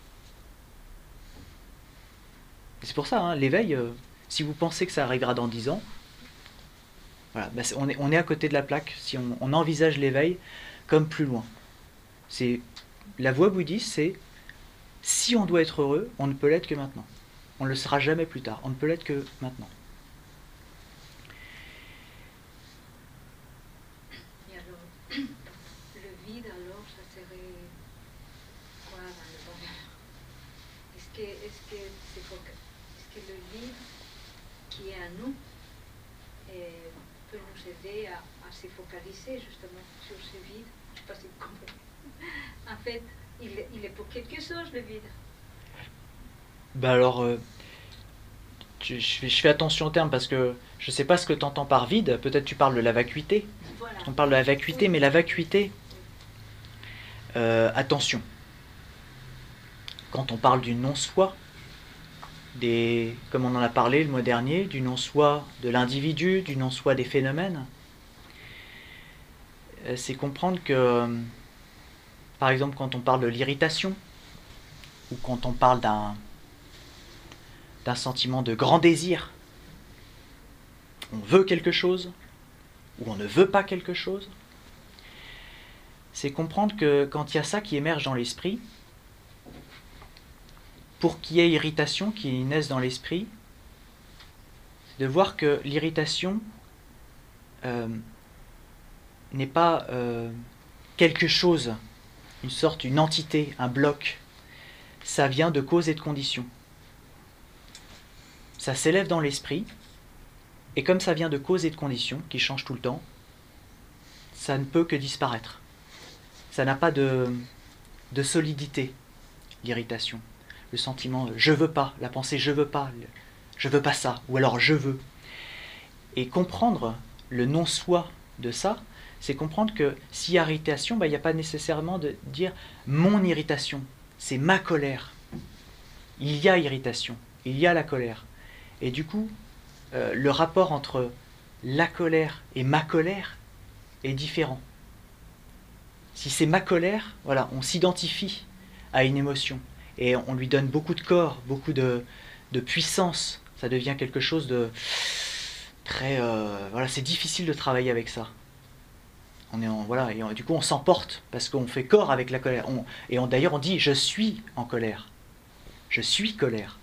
Et c'est pour ça, hein, l'éveil, si vous pensez que ça arrivera dans 10 ans, voilà, ben on est à côté de la plaque si on envisage l'éveil comme plus loin. La voie bouddhiste, c'est si on doit être heureux, on ne peut l'être que maintenant. On ne le sera jamais plus tard. On ne peut l'être que maintenant. Et alors, le vide, alors, ça serait quoi dans le bonheur? Est-ce que le vide qui est en nous peut nous aider à se focaliser justement sur ce vide? Je ne sais pas si vous comprenez. En fait, il est pour quelque chose, le vide. Ben alors, je fais attention au terme parce que je ne sais pas ce que tu entends par vide. Peut-être tu parles de la vacuité. Voilà. On parle de la vacuité, mais la vacuité, attention. Quand on parle du non-soi, comme on en a parlé le mois dernier, du non-soi de l'individu, du non-soi des phénomènes, c'est comprendre que, par exemple, quand on parle de l'irritation, ou quand on parle d'un sentiment de grand désir, on veut quelque chose, ou on ne veut pas quelque chose, c'est comprendre que quand il y a ça qui émerge dans l'esprit, pour qu'il y ait irritation qui naisse dans l'esprit, c'est de voir que l'irritation n'est pas quelque chose, une entité, un bloc. Ça vient de cause et de condition. Ça s'élève dans l'esprit, et comme ça vient de cause et de condition, qui changent tout le temps, ça ne peut que disparaître. Ça n'a pas de solidité, l'irritation. Le sentiment « je veux pas », la pensée « je veux pas ça », ou alors « je veux ». Et comprendre le non-soi de ça, c'est comprendre que s'il y a irritation, il n'y a pas nécessairement de dire « mon irritation », c'est ma colère. Il y a irritation, il y a la colère. Et du coup, le rapport entre la colère et ma colère est différent. Si c'est ma colère, voilà, on s'identifie à une émotion et on lui donne beaucoup de corps, beaucoup de puissance. Ça devient quelque chose de très... voilà, c'est difficile de travailler avec ça. Voilà, et du coup, on s'emporte parce qu'on fait corps avec la colère. D'ailleurs, on dit « je suis en colère ». Je suis colère.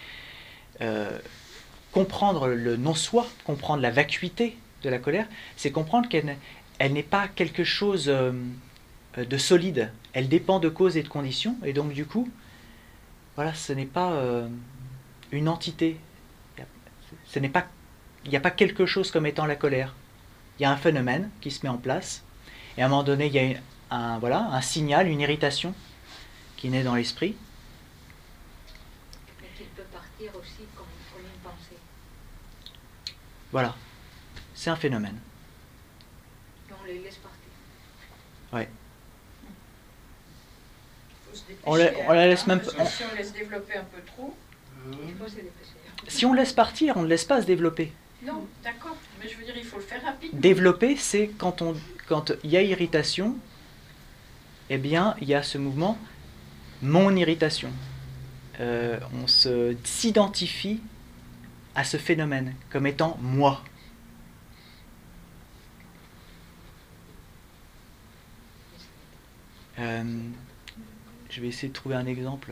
Comprendre le non-soi, comprendre la vacuité de la colère, c'est comprendre qu'elle n'est pas quelque chose de solide. Elle dépend de causes et de conditions, et donc du coup, voilà, ce n'est pas une entité. Il n'y a pas quelque chose comme étant la colère. Il y a un phénomène qui se met en place, et à un moment donné, il y a un signal, une irritation qui naît dans l'esprit. Mais qu'il peut partir aussi comme une pensée. Voilà, c'est un phénomène. Et on les laisse partir. Ouais. Faut se dépêcher, On la laisse même parce pas. que si on laisse développer un peu trop. Il faut se dépêcher. Si on laisse partir, on ne laisse pas se développer. Non, d'accord, mais je veux dire, il faut le faire rapidement. Développer, c'est quand il y a irritation, eh bien, il y a ce mouvement « mon irritation ». On s'identifie à ce phénomène comme étant « moi ». Je vais essayer de trouver un exemple.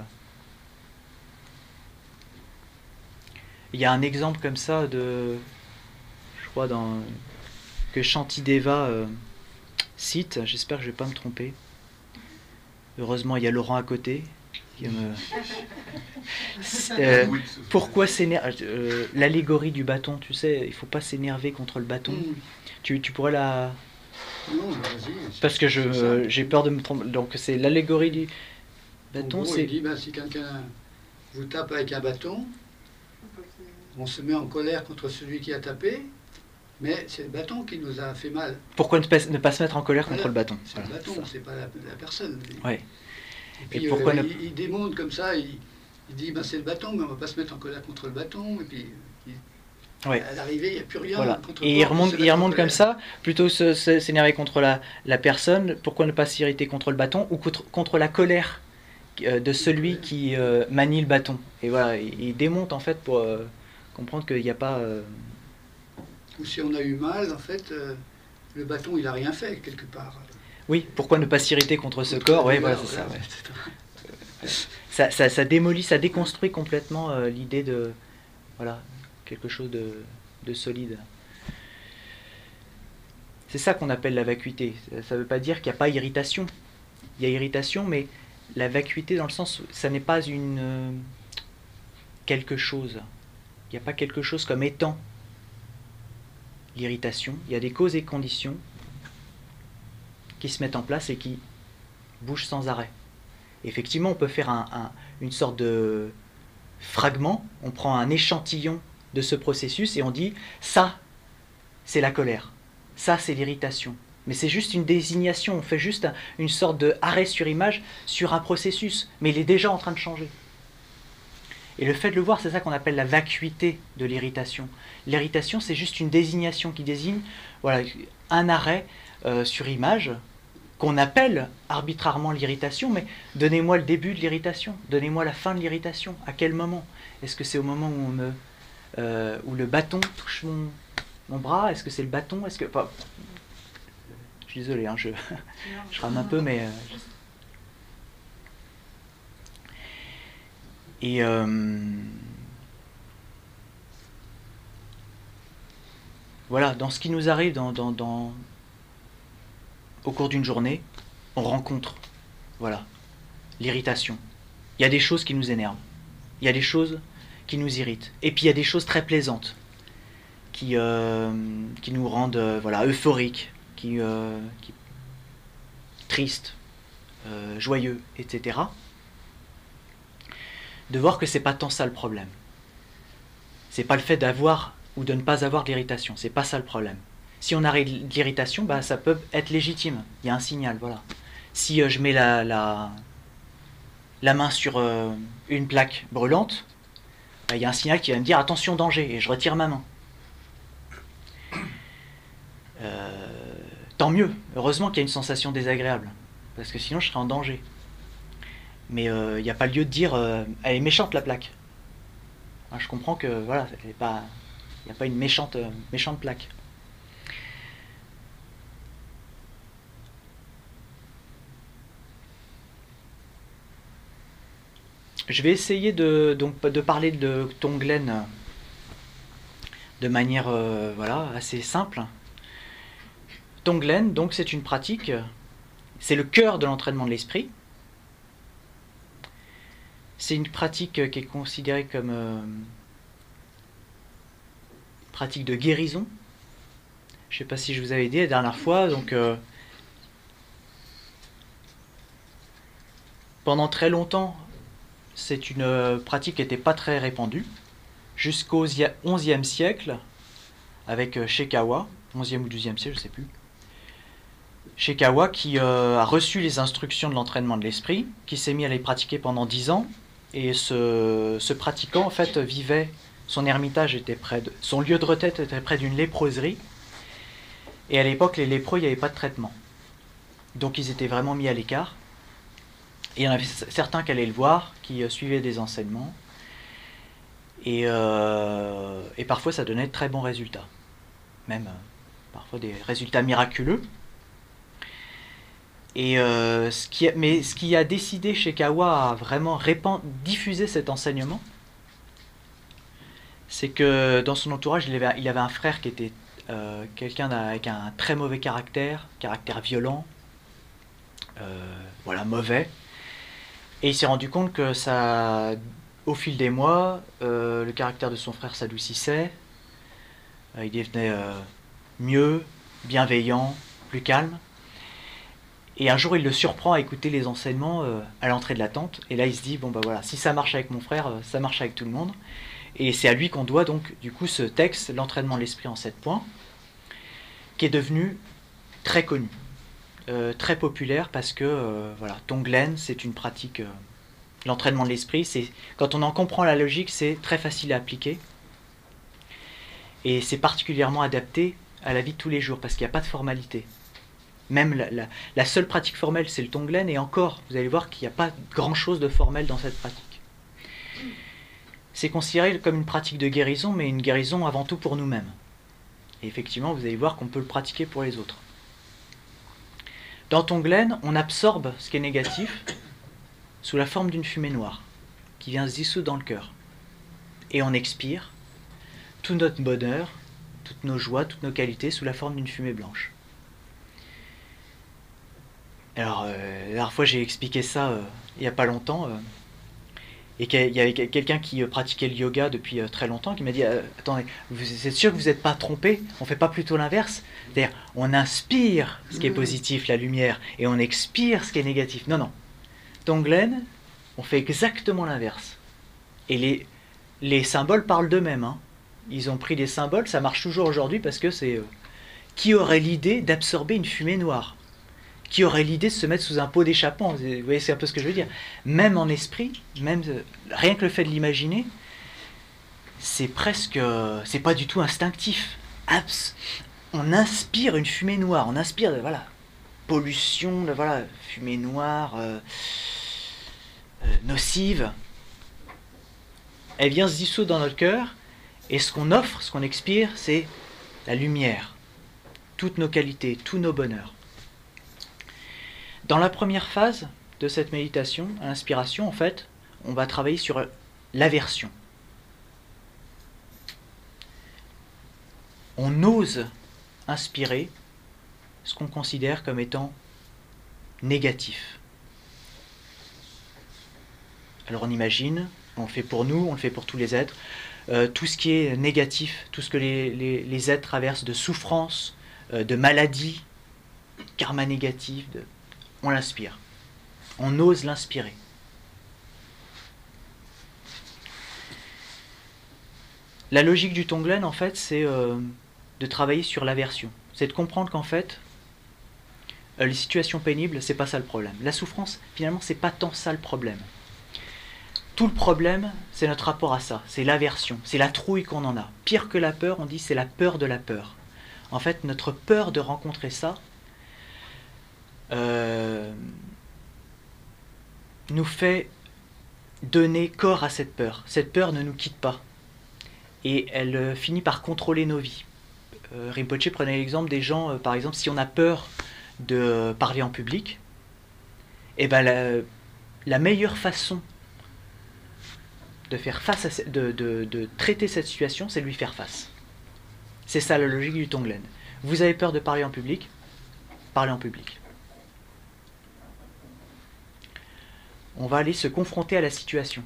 Il y a un exemple comme ça je crois que Shantideva cite, j'espère que je ne vais pas me tromper. Heureusement, il y a Laurent à côté. Pourquoi s'énerver l'allégorie du bâton, tu sais, il ne faut pas s'énerver contre le bâton. Tu pourrais la... Non, vas-y. Parce que j'ai peur de me tromper. Donc c'est l'allégorie du bâton. En gros, C'est... il dit, si quelqu'un vous tape avec un bâton, on se met en colère contre celui qui a tapé, mais c'est le bâton qui nous a fait mal. Pourquoi ne pas se mettre en colère contre le bâton? C'est le bâton, c'est pas la personne. Ouais. Et puis pourquoi il démonte comme ça, il dit, ben, c'est le bâton, mais on ne va pas se mettre en colère contre le bâton. Et puis, Ouais. à l'arrivée, il n'y a plus rien. Voilà. Contre Et il remonte comme ça, plutôt s'énerver contre la personne, pourquoi ne pas s'irriter contre le bâton ou contre la colère de celui qui manie le bâton. Et voilà, il démonte en fait pour comprendre qu'il n'y a pas... Ou si on a eu mal, en fait, le bâton, il n'a rien fait, quelque part. Oui, pourquoi ne pas s'irriter contre ce corps? Oui, voilà, c'est ça. Ouais. Ça démolit, ça déconstruit complètement l'idée de... Voilà, quelque chose de solide. C'est ça qu'on appelle la vacuité. Ça ne veut pas dire qu'il n'y a pas irritation. Il y a irritation, mais la vacuité dans le sens où ça n'est pas quelque chose. Il n'y a pas quelque chose comme étant l'irritation. Il y a des causes et conditions qui se mettent en place et qui bougent sans arrêt. Effectivement, on peut faire une sorte de fragment. On prend un échantillon de ce processus et on dit ça, c'est la colère, ça, c'est l'irritation. Mais c'est juste une désignation, on fait juste une sorte d'arrêt sur image sur un processus, mais il est déjà en train de changer. Et le fait de le voir, c'est ça qu'on appelle la vacuité de l'irritation. L'irritation, c'est juste une désignation qui désigne voilà, un arrêt sur image qu'on appelle arbitrairement l'irritation, mais donnez-moi le début de l'irritation, donnez-moi la fin de l'irritation, à quel moment? Est-ce que c'est au moment où le bâton touche mon bras? Est-ce que c'est le bâton? Est-ce que... Enfin, je suis désolé, hein, je rame un peu, mais... Et voilà, dans ce qui nous arrive au cours d'une journée, on rencontre voilà, l'irritation. Il y a des choses qui nous énervent, il y a des choses qui nous irritent, et puis il y a des choses très plaisantes qui nous rendent voilà, euphoriques, qui tristes, joyeux, etc. De voir que c'est pas tant ça le problème. C'est pas le fait d'avoir ou de ne pas avoir de l'irritation, c'est pas ça le problème. Si on a de l'irritation, bah, ça peut être légitime, il y a un signal, voilà. Si je mets la main sur une plaque brûlante, bah, il y a un signal qui va me dire attention danger, et je retire ma main. Tant mieux, heureusement qu'il y a une sensation désagréable, parce que sinon je serais en danger. Mais il n'y a pas lieu de dire elle est méchante la plaque. Alors, je comprends que voilà, il n'y a pas une méchante plaque. Je vais essayer de parler de Tonglen de manière voilà, assez simple. Tonglen, donc, c'est une pratique, c'est le cœur de l'entraînement de l'esprit. C'est une pratique qui est considérée comme pratique de guérison. Je ne sais pas si je vous avais dit la dernière fois, donc pendant très longtemps, c'est une pratique qui n'était pas très répandue, jusqu'au XIe siècle, avec Shekawa, 11e ou 12e siècle, je ne sais plus. Shekawa qui a reçu les instructions de l'entraînement de l'esprit, qui s'est mis à les pratiquer pendant 10 ans, et ce pratiquant, en fait, vivait, son ermitage était son lieu de retraite était près d'une léproserie, et à l'époque, les lépreux, il n'y avait pas de traitement. Donc ils étaient vraiment mis à l'écart. Et il y en avait certains qui allaient le voir, qui suivaient des enseignements. Et parfois, ça donnait de très bons résultats. Même parfois des résultats miraculeux. Et ce qui a décidé Shekawa à vraiment diffuser cet enseignement, c'est que dans son entourage, il avait un frère qui était quelqu'un avec un très mauvais caractère violent, voilà, mauvais. Et il s'est rendu compte que ça, au fil des mois, le caractère de son frère s'adoucissait, il devenait mieux, bienveillant, plus calme. Et un jour, il le surprend à écouter les enseignements à l'entrée de la tente. Et là, il se dit, bon bah voilà, si ça marche avec mon frère, ça marche avec tout le monde. Et c'est à lui qu'on doit donc, du coup, ce texte, l'entraînement de l'esprit en 7 points, qui est devenu très connu, très populaire, parce que, voilà, Tonglen, c'est une pratique L'entraînement de l'esprit, c'est quand on en comprend la logique, c'est très facile à appliquer. Et c'est particulièrement adapté à la vie de tous les jours, parce qu'il n'y a pas de formalité. Même la seule pratique formelle, c'est le Tonglen, et encore, vous allez voir qu'il n'y a pas grand-chose de formel dans cette pratique. C'est considéré comme une pratique de guérison, mais une guérison avant tout pour nous-mêmes. Et effectivement, vous allez voir qu'on peut le pratiquer pour les autres. Dans Tonglen, on absorbe ce qui est négatif sous la forme d'une fumée noire, qui vient se dissoudre dans le cœur. Et on expire tout notre bonheur, toutes nos joies, toutes nos qualités sous la forme d'une fumée blanche. Alors, la dernière fois, j'ai expliqué ça il n'y a pas longtemps, et qu'il y avait quelqu'un qui pratiquait le yoga depuis très longtemps, qui m'a dit attendez, vous êtes sûr que vous n'êtes pas trompé? On ne fait pas plutôt l'inverse? C'est-à-dire, on inspire ce qui est positif, la lumière, et on expire ce qui est négatif. Non, non. Tonglen, on fait exactement l'inverse. Et les symboles parlent d'eux-mêmes. Hein. Ils ont pris des symboles, ça marche toujours aujourd'hui parce que c'est... qui aurait l'idée d'absorber une fumée noire? Qui aurait l'idée de se mettre sous un pot d'échappement? Vous voyez, c'est un peu ce que je veux dire. Même en esprit, même rien que le fait de l'imaginer, c'est presque... c'est pas du tout instinctif. On inspire une fumée noire, on inspire, voilà, pollution, voilà, fumée noire, nocive. Elle vient se dissoudre dans notre cœur, et ce qu'on offre, ce qu'on expire, c'est la lumière, toutes nos qualités, tous nos bonheurs. Dans la première phase de cette méditation, à l'inspiration, en fait, on va travailler sur l'aversion. On ose inspirer ce qu'on considère comme étant négatif. Alors on imagine, on le fait pour nous, on le fait pour tous les êtres, tout ce qui est négatif, tout ce que les êtres traversent de souffrance, de maladie, karma négatif, on l'inspire. On ose l'inspirer. La logique du Tonglen, en fait, c'est de travailler sur l'aversion. C'est de comprendre qu'en fait, les situations pénibles, c'est pas ça le problème. La souffrance, finalement, c'est pas tant ça le problème. Tout le problème, c'est notre rapport à ça. C'est l'aversion, c'est la trouille qu'on en a. Pire que la peur, on dit c'est la peur de la peur. En fait, notre peur de rencontrer ça nous fait donner corps à cette peur. Cette peur ne nous quitte pas. Et elle finit par contrôler nos vies. Rinpoche prenait l'exemple des gens, par exemple, si on a peur de parler en public, et ben la meilleure façon de faire face à de traiter cette situation, c'est de lui faire face. C'est ça la logique du Tonglen. Vous avez peur de parler en public, parlez en public. On va aller se confronter à la situation.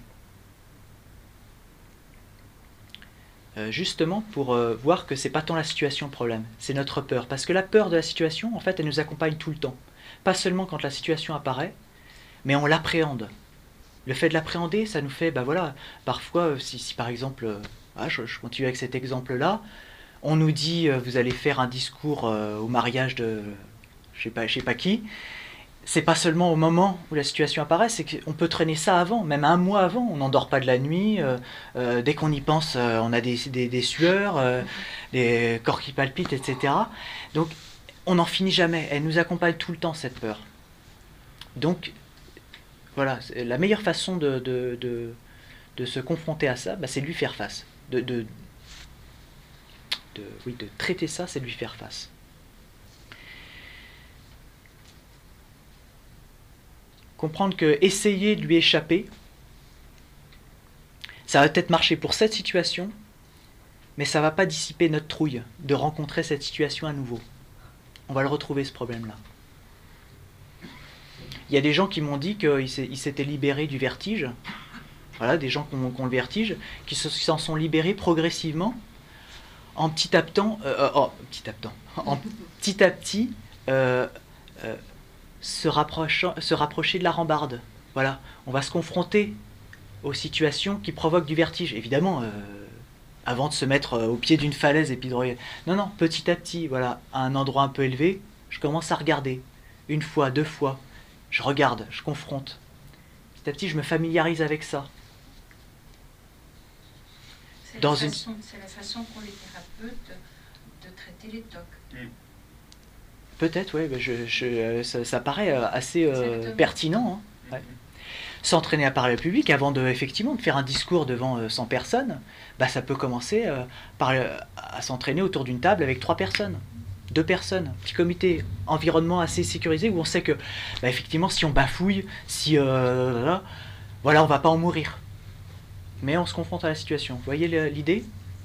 Justement pour voir que c'est pas tant la situation le problème, c'est notre peur. Parce que la peur de la situation, en fait, elle nous accompagne tout le temps. Pas seulement quand la situation apparaît, mais on l'appréhende. Le fait de l'appréhender, ça nous fait, ben voilà, parfois, si par exemple, je continue avec cet exemple-là, on nous dit, vous allez faire un discours au mariage de je sais pas qui, c'est pas seulement au moment où la situation apparaît, c'est qu'on peut traîner ça avant, même un mois avant, on n'endort pas de la nuit, dès qu'on y pense, on a des sueurs, des corps qui palpitent, etc. Donc, on n'en finit jamais, elle nous accompagne tout le temps, cette peur. Donc, voilà, la meilleure façon de se confronter à ça, bah, c'est de lui faire face. De traiter ça, c'est de lui faire face. Comprendre que essayer de lui échapper, ça va peut-être marcher pour cette situation, mais ça ne va pas dissiper notre trouille de rencontrer cette situation à nouveau. On va le retrouver, ce problème-là. Il y a des gens qui m'ont dit qu'ils s'étaient libérés du vertige. Voilà, des gens qui ont le vertige, qui s'en sont libérés progressivement, en petit à petit, se rapprocher de la rambarde. Voilà, on va se confronter aux situations qui provoquent du vertige. Évidemment, avant de se mettre au pied d'une falaise et puis de regarder. Non, petit à petit, voilà, à un endroit un peu élevé, je commence à regarder. Une fois, deux fois, je regarde, je confronte. Petit Petit à petit, je me familiarise avec ça. C'est Dans la façon qu'ont les thérapeutes de traiter les TOC. Peut-être, oui, ça paraît assez pertinent. Hein. Ouais. S'entraîner à parler au public avant effectivement de faire un discours devant 100 personnes, bah, ça peut commencer à s'entraîner autour d'une table avec 3 personnes, 2 personnes, petit comité, environnement assez sécurisé où on sait que bah, effectivement si on bafouille, si voilà, on va pas en mourir. Mais on se confronte à la situation. Vous voyez l'idée?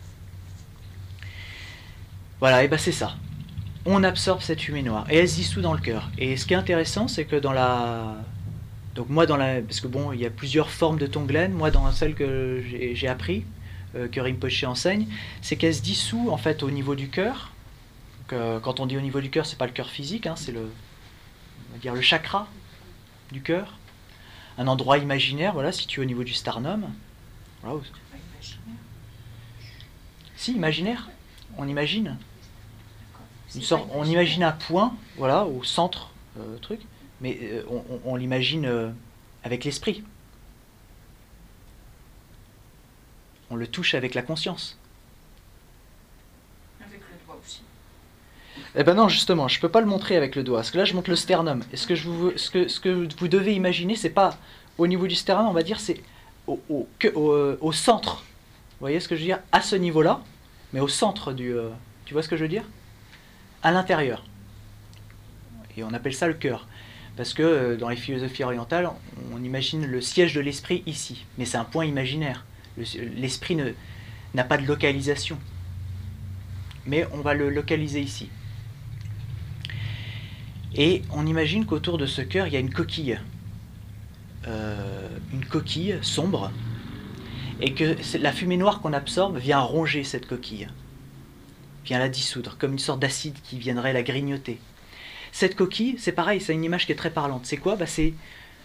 Voilà, et ben c'est ça. On absorbe cette fumée noire et elle se dissout dans le cœur. Et ce qui est intéressant, c'est que donc moi parce que bon, il y a plusieurs formes de tonglen. Moi, dans celle que j'ai appris, que Rinpoché enseigne, c'est qu'elle se dissout en fait au niveau du cœur. Quand on dit au niveau du cœur, c'est pas le cœur physique, hein, c'est on va dire le chakra du cœur, un endroit imaginaire, voilà, situé au niveau du sternum. Voilà. Si, imaginaire. On imagine. On imagine un point, voilà, au centre, truc, mais on l'imagine avec l'esprit. On le touche avec la conscience. Avec le doigt aussi. Eh ben non, justement, je peux pas le montrer avec le doigt, parce que là je montre le sternum. Et ce que vous devez imaginer, c'est pas au niveau du sternum, on va dire, c'est au centre. Vous voyez ce que je veux dire? À ce niveau-là, mais au centre du... tu vois ce que je veux dire? À l'intérieur. Et on appelle ça le cœur. Parce que dans les philosophies orientales, on imagine le siège de l'esprit ici. Mais c'est un point imaginaire. L'esprit n'a pas de localisation. Mais on va le localiser ici. Et on imagine qu'autour de ce cœur, il y a une coquille. Une coquille sombre. Et que la fumée noire qu'on absorbe vient ronger cette coquille. Vient la dissoudre, comme une sorte d'acide qui viendrait la grignoter. Cette coquille, c'est pareil, c'est une image qui est très parlante. C'est quoi? Bah, c'est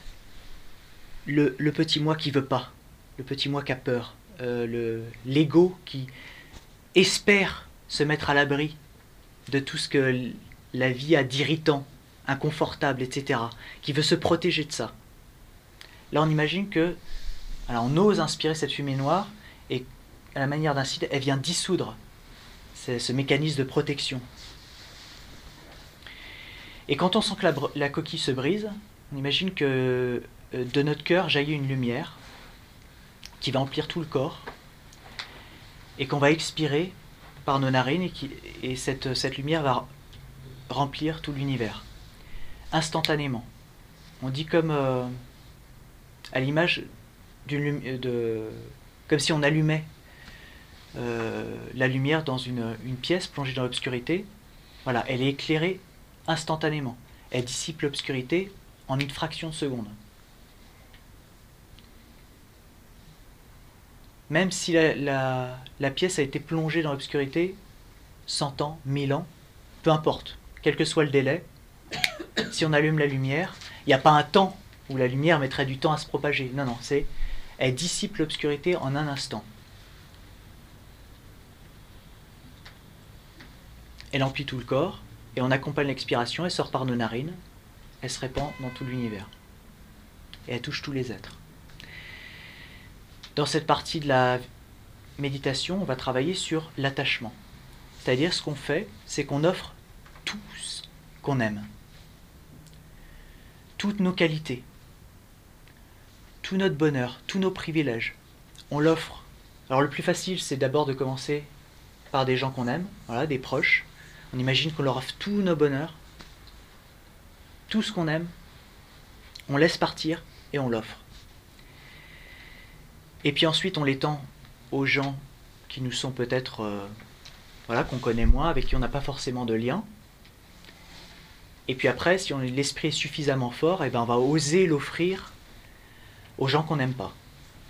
le petit moi qui veut pas, le petit moi qui a peur, l'ego qui espère se mettre à l'abri de tout ce que la vie a d'irritant, inconfortable, etc., qui veut se protéger de ça. Là, on imagine que, alors on ose inspirer cette fumée noire, et à la manière d'un acide, elle vient dissoudre ce mécanisme de protection. Et quand on sent que la coquille se brise, on imagine que de notre cœur jaillit une lumière qui va emplir tout le corps et qu'on va expirer par nos narines et cette lumière va remplir tout l'univers instantanément. On dit comme à l'image comme si on allumait la lumière dans une pièce plongée dans l'obscurité. Voilà, elle est éclairée instantanément. Elle dissipe l'obscurité en une fraction de seconde. Même si la pièce a été plongée dans l'obscurité 100 ans, 1000 ans, peu importe, quel que soit le délai, si on allume la lumière, il n'y a pas un temps où la lumière mettrait du temps à se propager. Non, elle dissipe l'obscurité en un instant. Elle emplit tout le corps, et on accompagne l'expiration, elle sort par nos narines, elle se répand dans tout l'univers. Et elle touche tous les êtres. Dans cette partie de la méditation, on va travailler sur l'attachement. C'est-à-dire, ce qu'on fait, c'est qu'on offre tout ce qu'on aime. Toutes nos qualités, tout notre bonheur, tous nos privilèges. On l'offre. Alors le plus facile, c'est d'abord de commencer par des gens qu'on aime, voilà, des proches. On imagine qu'on leur offre tous nos bonheurs, tout ce qu'on aime, on laisse partir et on l'offre. Et puis ensuite on l'étend aux gens qui nous sont peut-être, voilà, qu'on connaît moins, avec qui on n'a pas forcément de lien. Et puis après, si l'esprit est suffisamment fort, eh ben on va oser l'offrir aux gens qu'on n'aime pas.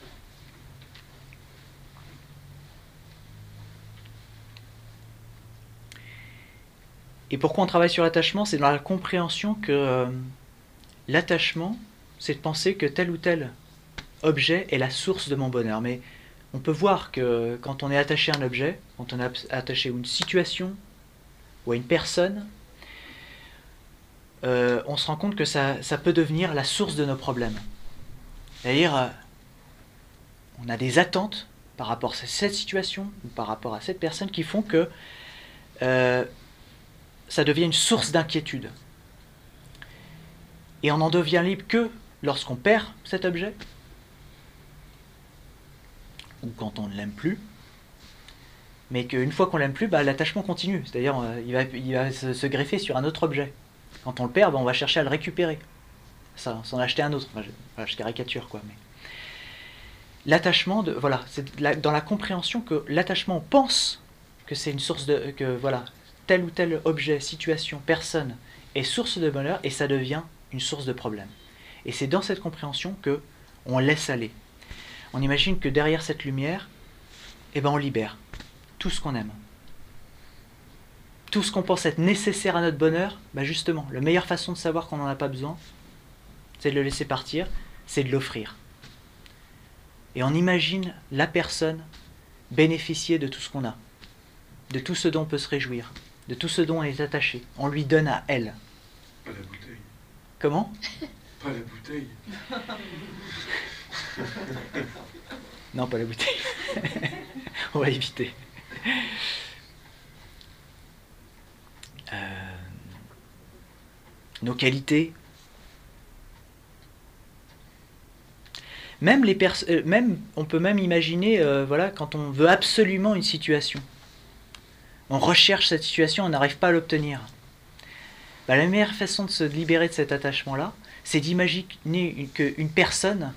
Et pourquoi on travaille sur l'attachement? C'est dans la compréhension que l'attachement, c'est de penser que tel ou tel objet est la source de mon bonheur. Mais on peut voir que quand on est attaché à un objet, quand on est attaché à une situation ou à une personne, on se rend compte que ça peut devenir la source de nos problèmes. C'est-à-dire, on a des attentes par rapport à cette situation, ou par rapport à cette personne, qui font que ça devient une source d'inquiétude. Et on n'en devient libre que lorsqu'on perd cet objet, ou quand on ne l'aime plus, mais qu'une fois qu'on l'aime plus, l'attachement continue. C'est-à-dire, il va se greffer sur un autre objet. Quand on le perd, on va chercher à le récupérer. Ça, s'en acheter un autre. Enfin, je caricature, quoi. Mais l'attachement, voilà, c'est dans la compréhension que l'attachement, on pense que c'est une source de... que voilà, tel ou tel objet, situation, personne est source de bonheur, et ça devient une source de problème. Et c'est dans cette compréhension que on laisse aller. On imagine que derrière cette lumière, on libère tout ce qu'on aime. Tout ce qu'on pense être nécessaire à notre bonheur, justement, la meilleure façon de savoir qu'on n'en a pas besoin, c'est de le laisser partir, c'est de l'offrir. Et on imagine la personne bénéficier de tout ce qu'on a, de tout ce dont on peut se réjouir, de tout ce dont on est attaché. On lui donne à elle. Pas la bouteille. Comment ? Pas la bouteille. Non, pas la bouteille. On va éviter. Nos qualités. Même on peut même imaginer, voilà, quand on veut absolument une situation. On recherche cette situation, on n'arrive pas à l'obtenir. La meilleure façon de se libérer de cet attachement-là, c'est d'imaginer qu'une personne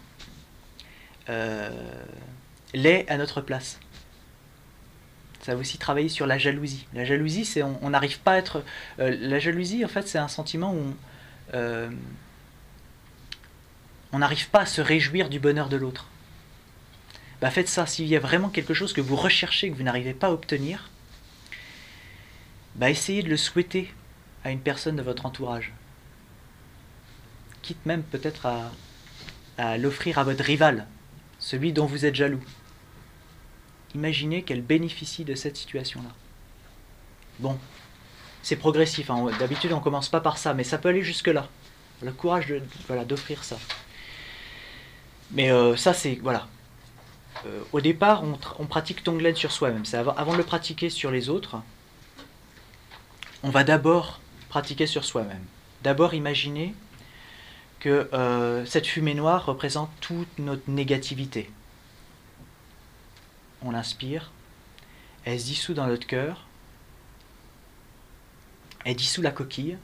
l'est à notre place. Ça va aussi travailler sur la jalousie. La jalousie, c'est on n'arrive pas à être... la jalousie, en fait, c'est un sentiment où on n'arrive pas à se réjouir du bonheur de l'autre. Faites ça, s'il y a vraiment quelque chose que vous recherchez, que vous n'arrivez pas à obtenir, essayez de le souhaiter à une personne de votre entourage. Quitte même peut-être à l'offrir à votre rival, celui dont vous êtes jaloux. Imaginez qu'elle bénéficie de cette situation-là. Bon, c'est progressif, hein. D'habitude on ne commence pas par ça, mais ça peut aller jusque-là. Le courage d'offrir ça. Mais ça c'est, voilà. Au départ, on pratique Tonglen sur soi-même. Avant de le pratiquer sur les autres, on va d'abord pratiquer sur soi-même. D'abord imaginer que cette fumée noire représente toute notre négativité. On l'inspire, elle se dissout dans notre cœur, elle dissout la coquille,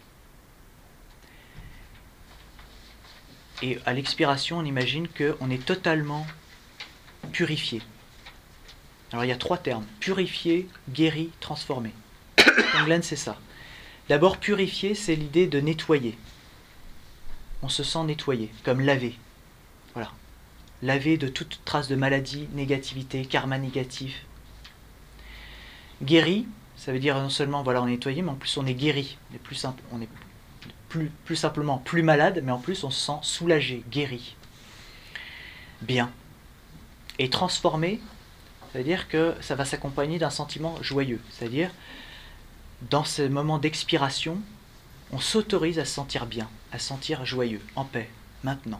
et à l'expiration, on imagine qu'on est totalement purifié. Alors il y a 3 termes, purifié, guéri, transformé. Tonglen, c'est ça. D'abord, purifier, c'est l'idée de nettoyer. On se sent nettoyé, comme lavé. Voilà. Lavé de toute trace de maladie, négativité, karma négatif. Guéri, ça veut dire non seulement on est nettoyé, mais en plus on est guéri. On est plus simplement plus malade, mais en plus on se sent soulagé, guéri. Bien. Et transformé, ça veut dire que ça va s'accompagner d'un sentiment joyeux. C'est-à-dire, dans ce moment d'expiration, on s'autorise à se sentir bien, à se sentir joyeux, en paix, maintenant.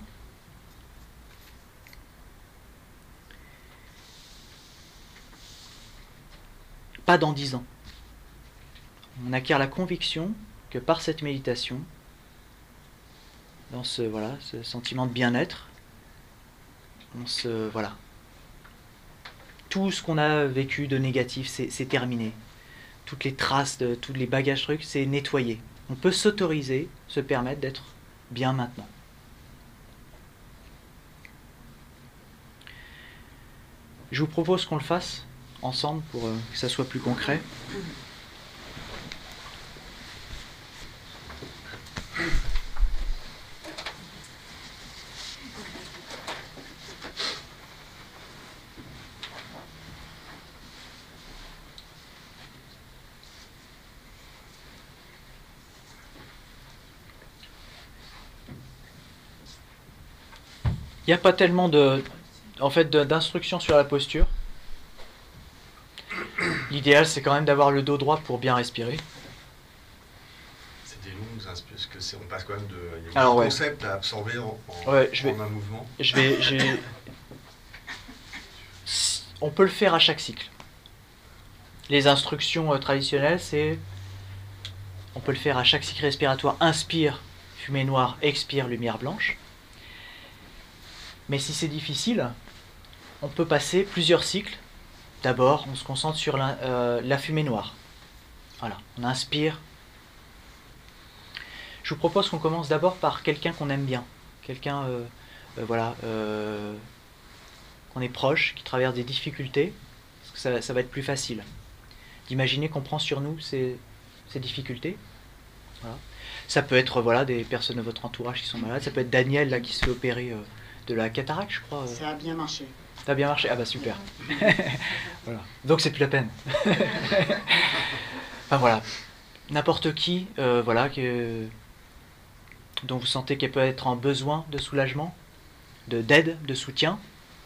Pas dans 10 ans. On acquiert la conviction que par cette méditation, dans ce sentiment de bien-être, tout ce qu'on a vécu de négatif, c'est terminé. Toutes les traces, tous les bagages trucs, c'est nettoyé. On peut s'autoriser, se permettre d'être bien maintenant. Je vous propose qu'on le fasse ensemble pour que ça soit plus concret. Il n'y a pas tellement d'instructions sur la posture. L'idéal, c'est quand même d'avoir le dos droit pour bien respirer. C'est des longues parce que on passe quand même de... Il y a beaucoup Alors, de ouais. concepts à absorber Ouais, en un mouvement. On peut le faire à chaque cycle. Les instructions traditionnelles, c'est... On peut le faire à chaque cycle respiratoire. Inspire, fumée noire, expire, lumière blanche. Mais si c'est difficile, on peut passer plusieurs cycles. D'abord, on se concentre sur la fumée noire. Voilà, on inspire. Je vous propose qu'on commence d'abord par quelqu'un qu'on aime bien. Quelqu'un, qu'on est proche, qui traverse des difficultés. Parce que ça va être plus facile d'imaginer qu'on prend sur nous ces difficultés. Voilà. Ça peut être des personnes de votre entourage qui sont malades. Ça peut être Daniel là, qui se fait opérer de la cataracte, je crois. Ça a bien marché. Ça a bien marché? Ah bah super. Voilà. Donc c'est plus la peine. Enfin voilà. N'importe qui, dont vous sentez qu'elle peut être en besoin de soulagement, d'aide, de soutien.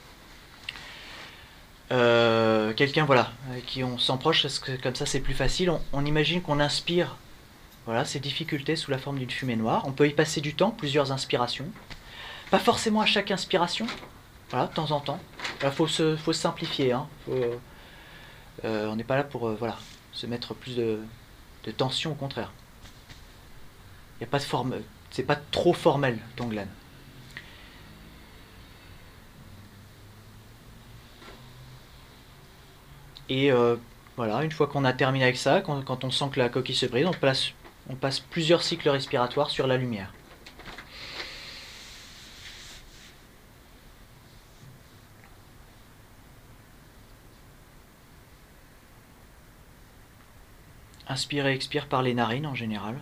Quelqu'un avec qui on s'en proche, parce que comme ça c'est plus facile. On imagine qu'on inspire ces difficultés sous la forme d'une fumée noire. On peut y passer du temps, plusieurs inspirations. Pas forcément à chaque inspiration, de temps en temps. Faut se simplifier. On n'est pas là pour se mettre plus de tension, au contraire. Il n'y a pas de forme, c'est pas trop formel, Tonglen. Et une fois qu'on a terminé avec ça, quand on sent que la coquille se brise, on passe plusieurs cycles respiratoires sur la lumière. Inspire et expire par les narines en général.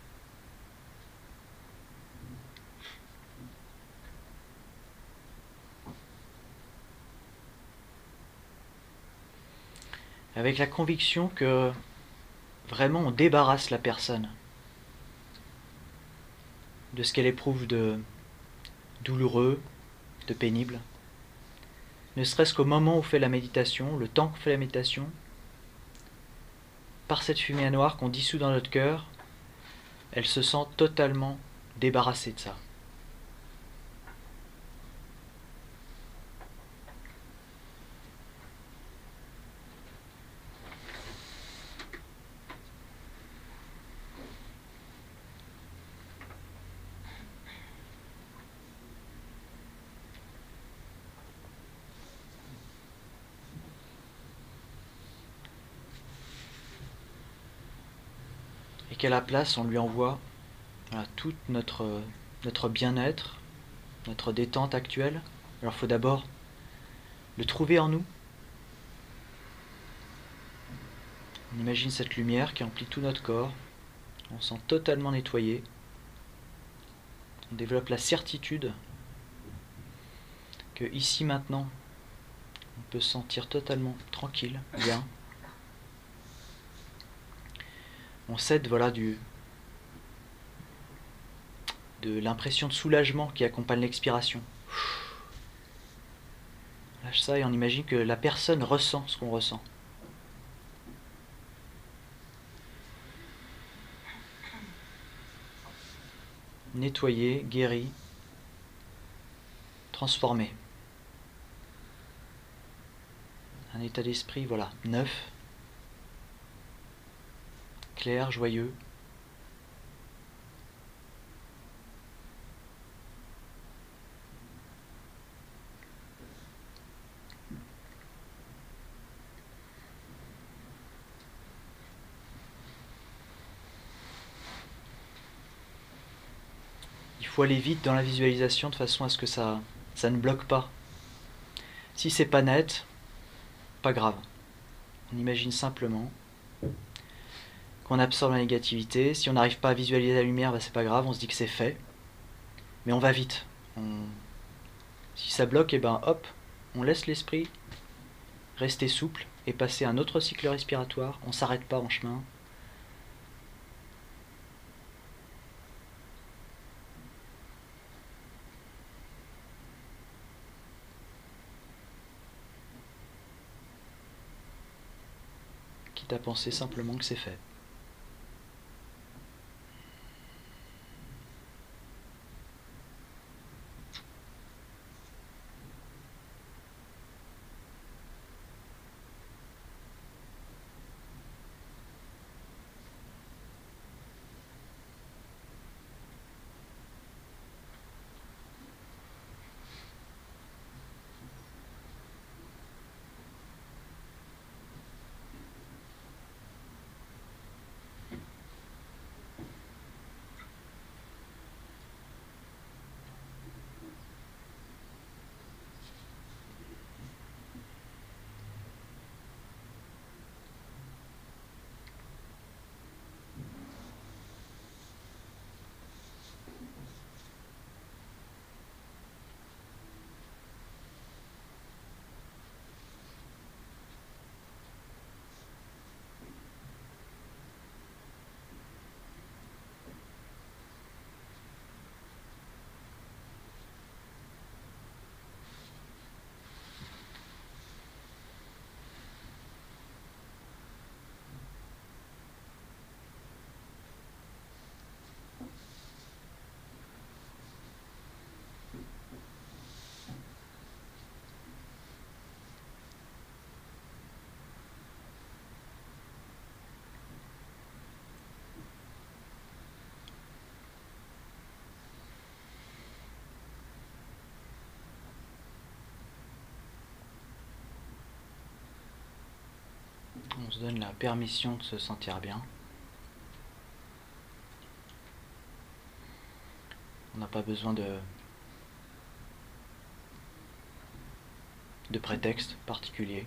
Avec la conviction que vraiment on débarrasse la personne de ce qu'elle éprouve de douloureux, de pénible. Ne serait-ce qu'au moment où on fait la méditation, le temps qu'on fait la méditation, par cette fumée noire qu'on dissout dans notre cœur, elle se sent totalement débarrassée de ça. Et qu'à la place, on lui envoie tout notre bien-être, notre détente actuelle. Alors il faut d'abord le trouver en nous. On imagine cette lumière qui emplit tout notre corps. On se sent totalement nettoyé. On développe la certitude que ici maintenant, on peut se sentir totalement tranquille, bien. On cède de l'impression de soulagement qui accompagne l'expiration. Lâche ça et on imagine que la personne ressent ce qu'on ressent. Nettoyé, guéri, transformé. Un état d'esprit, neuf, clair, joyeux. Il faut aller vite dans la visualisation de façon à ce que ça ne bloque pas. Si c'est pas net, pas grave. On imagine simplement qu'on absorbe la négativité. Si on n'arrive pas à visualiser la lumière, c'est pas grave, on se dit que c'est fait. Mais on va vite. Si ça bloque, hop, on laisse l'esprit rester souple et passer un autre cycle respiratoire. On s'arrête pas en chemin. Quitte à penser simplement que c'est fait. On se donne la permission de se sentir bien. On n'a pas besoin de prétexte particulier.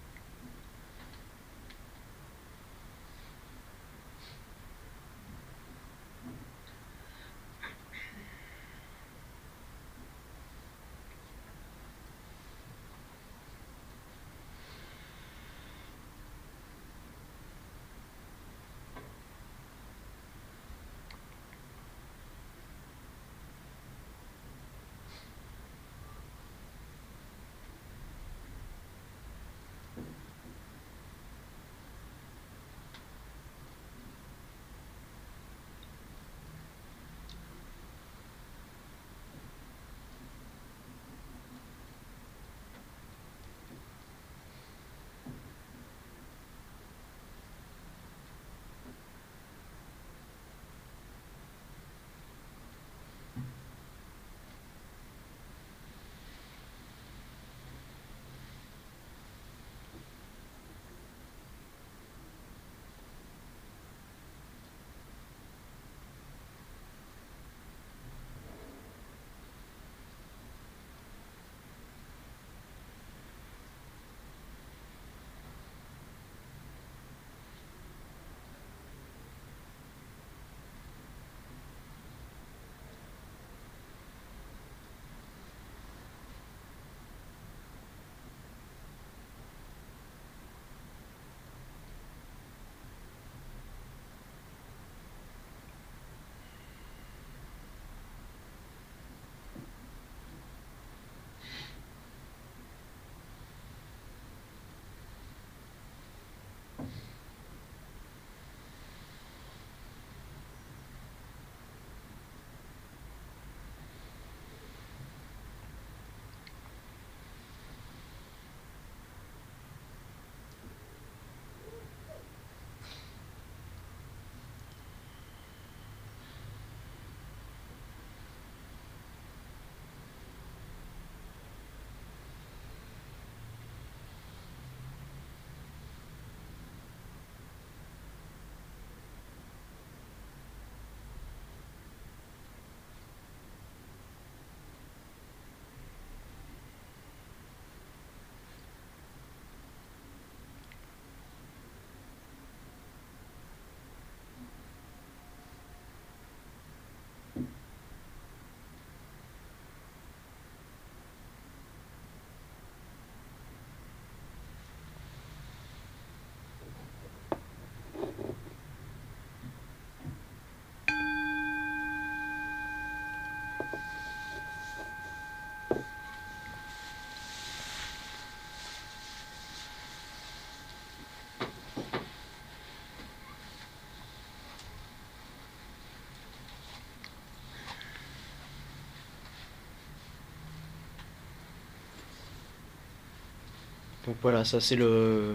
Donc voilà, ça c'est le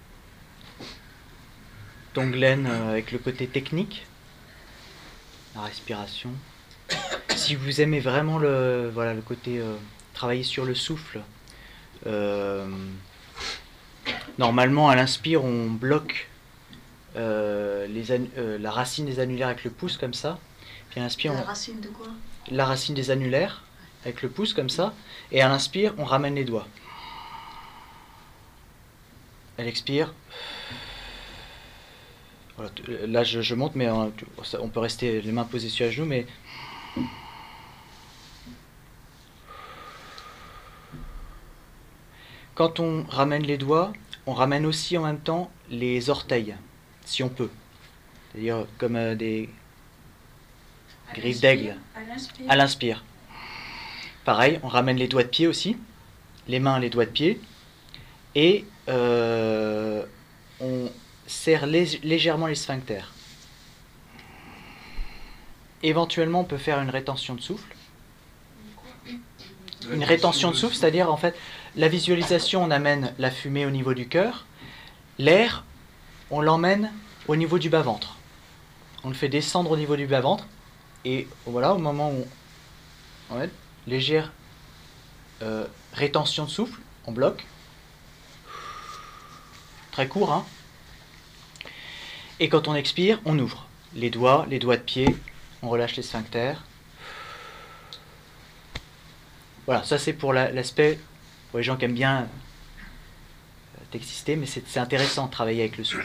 Tonglen avec le côté technique, la respiration. Si vous aimez vraiment le côté travailler sur le souffle, normalement à l'inspire on bloque la racine des annulaires avec le pouce comme ça. Puis à l'inspire, La racine de quoi? La racine des annulaires avec le pouce comme ça. Et à l'inspire, on ramène les doigts. À l'expire. Voilà, là je monte, mais on peut rester les mains posées sur les genoux, mais quand on ramène les doigts, on ramène aussi en même temps les orteils, si on peut. C'est-à-dire comme des griffes d'aigle. À l'inspire. Pareil, on ramène les doigts de pied aussi, les mains, les doigts de pied, et on serre légèrement les sphincters. Éventuellement, on peut faire une rétention de souffle. Une rétention de souffle, c'est-à-dire en fait, la visualisation, on amène la fumée au niveau du cœur, l'air, on l'emmène au niveau du bas-ventre. On le fait descendre au niveau du bas-ventre, et voilà, au moment où on est légère rétention de souffle, on bloque. Très court, hein. Et quand on expire, on ouvre les doigts de pied, on relâche les sphincters. Voilà, ça c'est pour l'aspect, pour les gens qui aiment bien t'exister, mais c'est intéressant de travailler avec le souffle.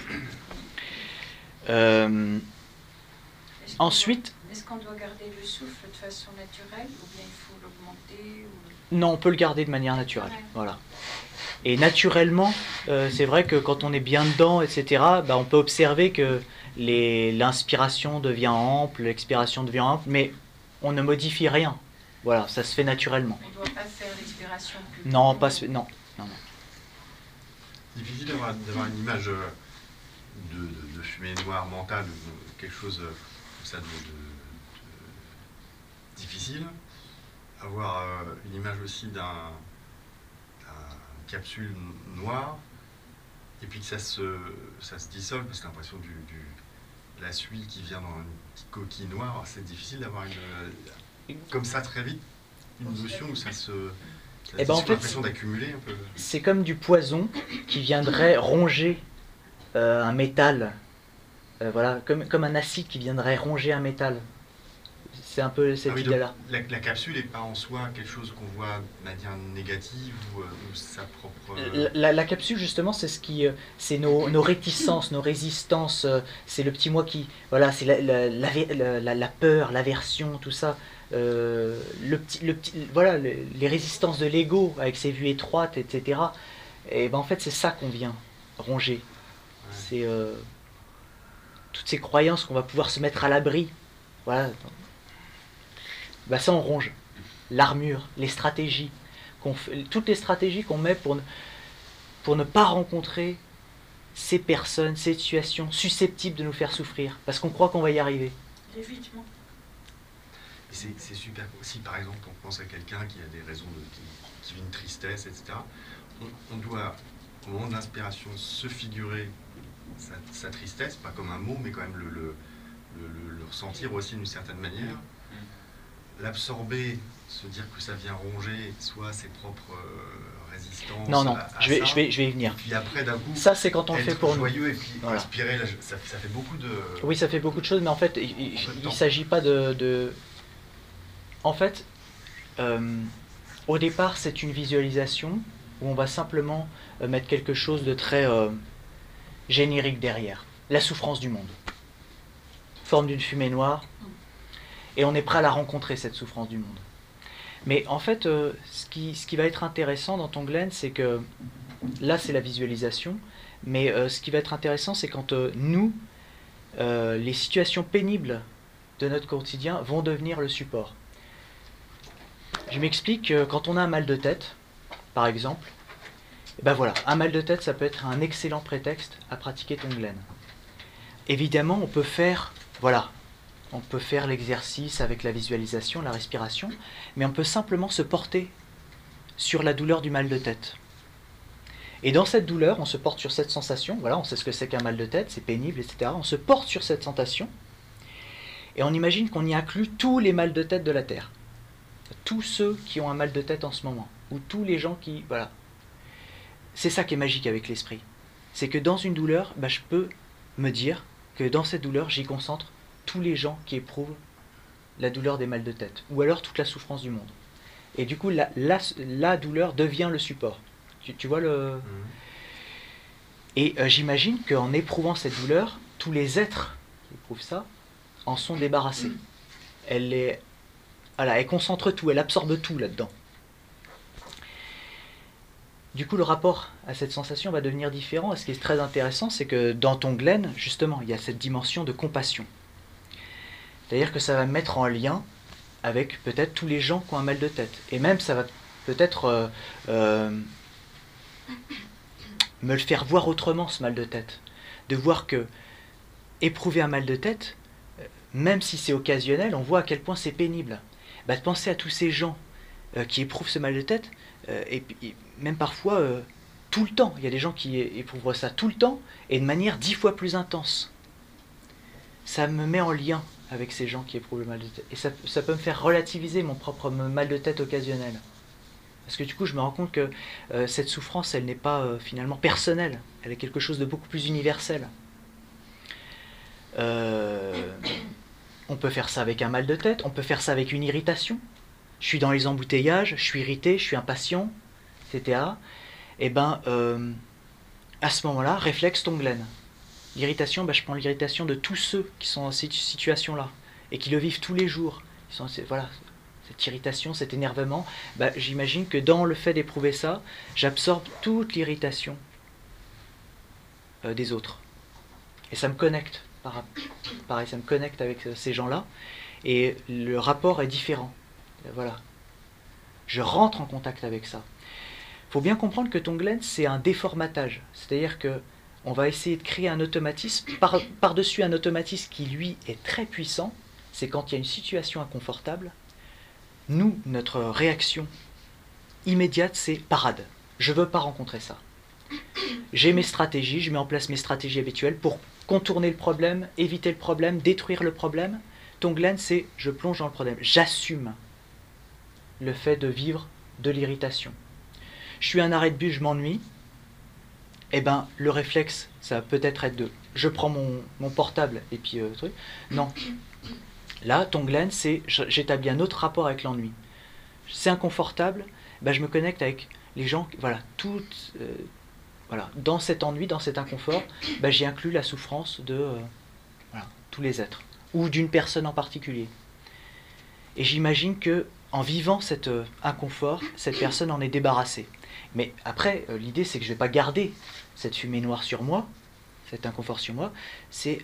Ensuite... Est-ce qu'on doit garder le souffle de façon naturelle ou bien il faut l'augmenter Non, on peut le garder de manière naturelle. Voilà. Et naturellement, c'est vrai que quand on est bien dedans, etc., on peut observer que l'inspiration devient ample, l'expiration devient ample, mais on ne modifie rien. Voilà, ça se fait naturellement. On ne doit pas faire l'expiration plus non, profonde. non. C'est difficile d'avoir une image de fumée noire mentale, quelque chose comme ça de difficile. Avoir une image aussi d'un capsule noire, et puis que ça se dissolve, parce que l'impression de la suie qui vient dans une petite coquille noire, c'est difficile d'avoir comme ça très vite, une notion où ça se... En fait, l'impression d'accumuler un peu. C'est comme du poison qui viendrait ronger un métal, voilà, comme un acide qui viendrait ronger un métal. C'est un peu cette idée-là. La capsule n'est pas en soi quelque chose qu'on voit de manière négative ou sa propre... La capsule, justement, c'est c'est nos réticences, nos résistances. C'est le petit moi qui... Voilà, c'est la peur, l'aversion, tout ça. Voilà, les résistances de l'ego avec ses vues étroites, etc. Et en fait, c'est ça qu'on vient ronger. Ouais. C'est toutes ces croyances qu'on va pouvoir se mettre à l'abri. Voilà. Ça on ronge. L'armure, les stratégies, toutes les stratégies qu'on met pour ne pas rencontrer ces personnes, ces situations susceptibles de nous faire souffrir, parce qu'on croit qu'on va y arriver. L'évitement. C'est super. Si par exemple on pense à quelqu'un qui a des raisons qui vit une tristesse, etc., on doit, au moment de l'inspiration, se figurer sa tristesse, pas comme un mot, mais quand même le ressentir aussi d'une certaine manière. L'absorber, se dire que ça vient ronger soit ses propres résistances. Non, je vais y venir. Et puis après, d'un coup, ça c'est quand on le fait pour joyeux nous. Et puis voilà. Inspirer, là, ça fait beaucoup de... Oui, ça fait beaucoup de choses, mais en fait, il ne s'agit pas de... En fait, au départ, c'est une visualisation où on va simplement mettre quelque chose de très générique derrière. La souffrance du monde. Forme d'une fumée noire. Et on est prêt à la rencontrer, cette souffrance du monde. Mais en fait, ce qui va être intéressant dans Tonglen, c'est que, là c'est la visualisation, mais ce qui va être intéressant, c'est quand nous, les situations pénibles de notre quotidien vont devenir le support. Je m'explique, quand on a un mal de tête, par exemple, voilà, un mal de tête, ça peut être un excellent prétexte à pratiquer Tonglen. Évidemment, on peut faire, voilà, on peut faire l'exercice avec la visualisation, la respiration, mais on peut simplement se porter sur la douleur du mal de tête. Et dans cette douleur, on se porte sur cette sensation, voilà, on sait ce que c'est qu'un mal de tête, c'est pénible, etc. On se porte sur cette sensation, et on imagine qu'on y inclut tous les mal de tête de la Terre. Tous ceux qui ont un mal de tête en ce moment, ou tous les gens qui... Voilà. C'est ça qui est magique avec l'esprit. C'est que dans une douleur, je peux me dire que dans cette douleur, j'y concentre tous les gens qui éprouvent la douleur des mal de tête, ou alors toute la souffrance du monde. Et du coup, la douleur devient le support. Tu vois le... Et j'imagine qu'en éprouvant cette douleur, tous les êtres qui éprouvent ça en sont débarrassés. Elle concentre tout, elle absorbe tout là-dedans. Du coup, le rapport à cette sensation va devenir différent. Et ce qui est très intéressant, c'est que dans Tonglen, justement, il y a cette dimension de compassion. C'est-à-dire que ça va me mettre en lien avec peut-être tous les gens qui ont un mal de tête. Et même, ça va peut-être me le faire voir autrement, ce mal de tête. De voir que éprouver un mal de tête, même si c'est occasionnel, on voit à quel point c'est pénible. De penser à tous ces gens qui éprouvent ce mal de tête, et même parfois tout le temps. Il y a des gens qui éprouvent ça tout le temps, et de manière 10 fois plus intense. Ça me met en lien avec ces gens qui éprouvent le mal de tête. Et ça peut me faire relativiser mon propre mal de tête occasionnel. Parce que du coup, je me rends compte que cette souffrance, elle n'est pas finalement personnelle. Elle est quelque chose de beaucoup plus universel. On peut faire ça avec un mal de tête, on peut faire ça avec une irritation. Je suis dans les embouteillages, je suis irrité, je suis impatient, etc. Et ben, à ce moment-là, réflexe Tonglen. L'irritation, je prends l'irritation de tous ceux qui sont dans cette situation-là et qui le vivent tous les jours. Voilà, cette irritation, cet énervement, j'imagine que dans le fait d'éprouver ça, j'absorbe toute l'irritation des autres. Et ça me connecte. Pareil, ça me connecte avec ces gens-là. Et le rapport est différent. Voilà. Je rentre en contact avec ça. Il faut bien comprendre que Tonglen, c'est un déformatage. C'est-à-dire que on va essayer de créer un automatisme, par-dessus un automatisme qui, lui, est très puissant. C'est quand il y a une situation inconfortable. Nous, notre réaction immédiate, c'est parade. Je ne veux pas rencontrer ça. J'ai mes stratégies, je mets en place mes stratégies habituelles pour contourner le problème, éviter le problème, détruire le problème. Tonglen, c'est je plonge dans le problème. J'assume le fait de vivre de l'irritation. Je suis à un arrêt de bus, je m'ennuie. Eh ben, le réflexe, ça va peut-être être de je prends mon portable et puis truc. Non. Là, Tonglen, c'est j'établis un autre rapport avec l'ennui. C'est inconfortable, je me connecte avec les gens, voilà, voilà, dans cet ennui, dans cet inconfort, j'y inclus la souffrance de voilà, tous les êtres, ou d'une personne en particulier. Et j'imagine que en vivant cet inconfort, cette personne en est débarrassée. Mais après, l'idée, c'est que je ne vais pas garder cette fumée noire sur moi, cet inconfort sur moi, c'est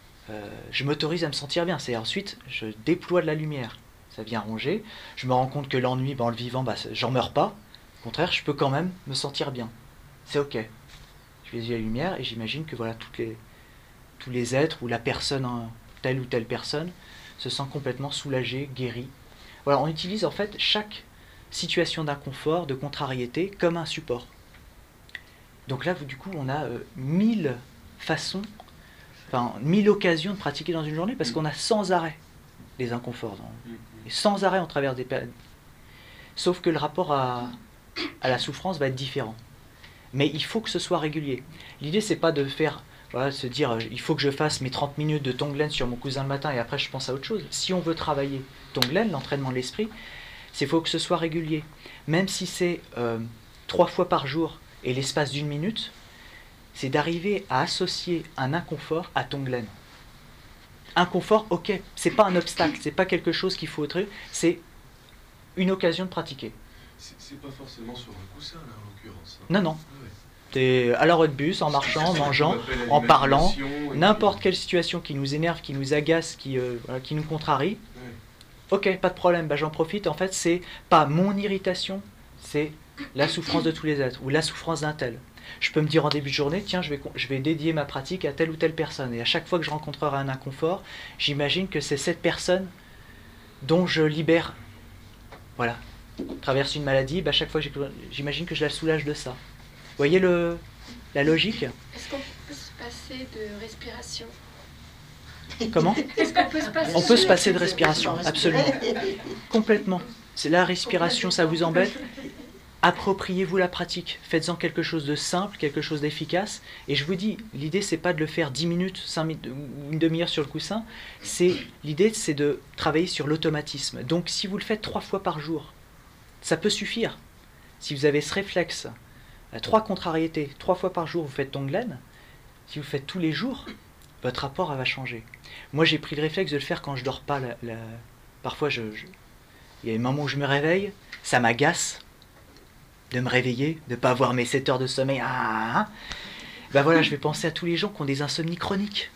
je m'autorise à me sentir bien. C'est ensuite, je déploie de la lumière. Ça vient ronger. Je me rends compte que l'ennui, en le vivant, j'en meurs pas. Au contraire, je peux quand même me sentir bien. C'est ok. Je visualise la lumière et j'imagine que voilà, tous les êtres ou la personne, telle ou telle personne, se sent complètement soulagée, guérie. Voilà, on utilise en fait chaque situation d'inconfort, de contrariété, comme un support. Donc là, du coup, on a 1000 façons, 1000 occasions de pratiquer dans une journée, parce qu'on a sans arrêt les inconforts. Et sans arrêt, on traverse des périodes. Sauf que le rapport à la souffrance va être différent. Mais il faut que ce soit régulier. L'idée, c'est pas de faire, voilà, se dire, il faut que je fasse mes 30 minutes de Tonglen sur mon cousin le matin et après je pense à autre chose. Si on veut travailler Tonglen, l'entraînement de l'esprit, il faut que ce soit régulier. Même si c'est 3 fois par jour et l'espace d'1 minute, c'est d'arriver à associer un inconfort à Tonglen. Inconfort, ok, c'est pas un obstacle, c'est pas quelque chose qu'il faut autre, c'est une occasion de pratiquer. C'est pas forcément sur un coussin, là, en l'occurrence. Hein. Non, non. Ouais. T'es à l'arrêt de bus, en marchant, en mangeant, en parlant, n'importe quelle situation qui nous énerve, qui nous agace, qui nous contrarie. Ouais. Ok, pas de problème, j'en profite. En fait, c'est pas mon irritation, c'est la souffrance de tous les êtres, ou la souffrance d'un tel. Je peux me dire en début de journée, tiens, je vais dédier ma pratique à telle ou telle personne. Et à chaque fois que je rencontrerai un inconfort, j'imagine que c'est cette personne dont je libère. Voilà. Traverse une maladie, chaque fois j'imagine que je la soulage de ça. Vous voyez la logique? Est-ce qu'on peut se passer de respiration? Comment? Est-ce qu'on peut se passer On peut se passer de respiration, absolument. Complètement. C'est la respiration, ça vous embête? Appropriez-vous la pratique. Faites-en quelque chose de simple, quelque chose d'efficace. Et je vous dis, l'idée, c'est pas de le faire 10 minutes, 5 minutes ou une demi-heure sur le coussin. L'idée, c'est de travailler sur l'automatisme. Donc, si vous le faites 3 fois par jour, ça peut suffire. Si vous avez ce réflexe, 3 contrariétés, 3 fois par jour, vous faites Tonglen. Si vous le faites tous les jours, votre rapport va changer. Moi, j'ai pris le réflexe de le faire quand je dors pas. Parfois, il y a des moments où je me réveille, ça m'agace de me réveiller, de ne pas avoir mes 7 heures de sommeil. Voilà, je vais penser à tous les gens qui ont des insomnies chroniques.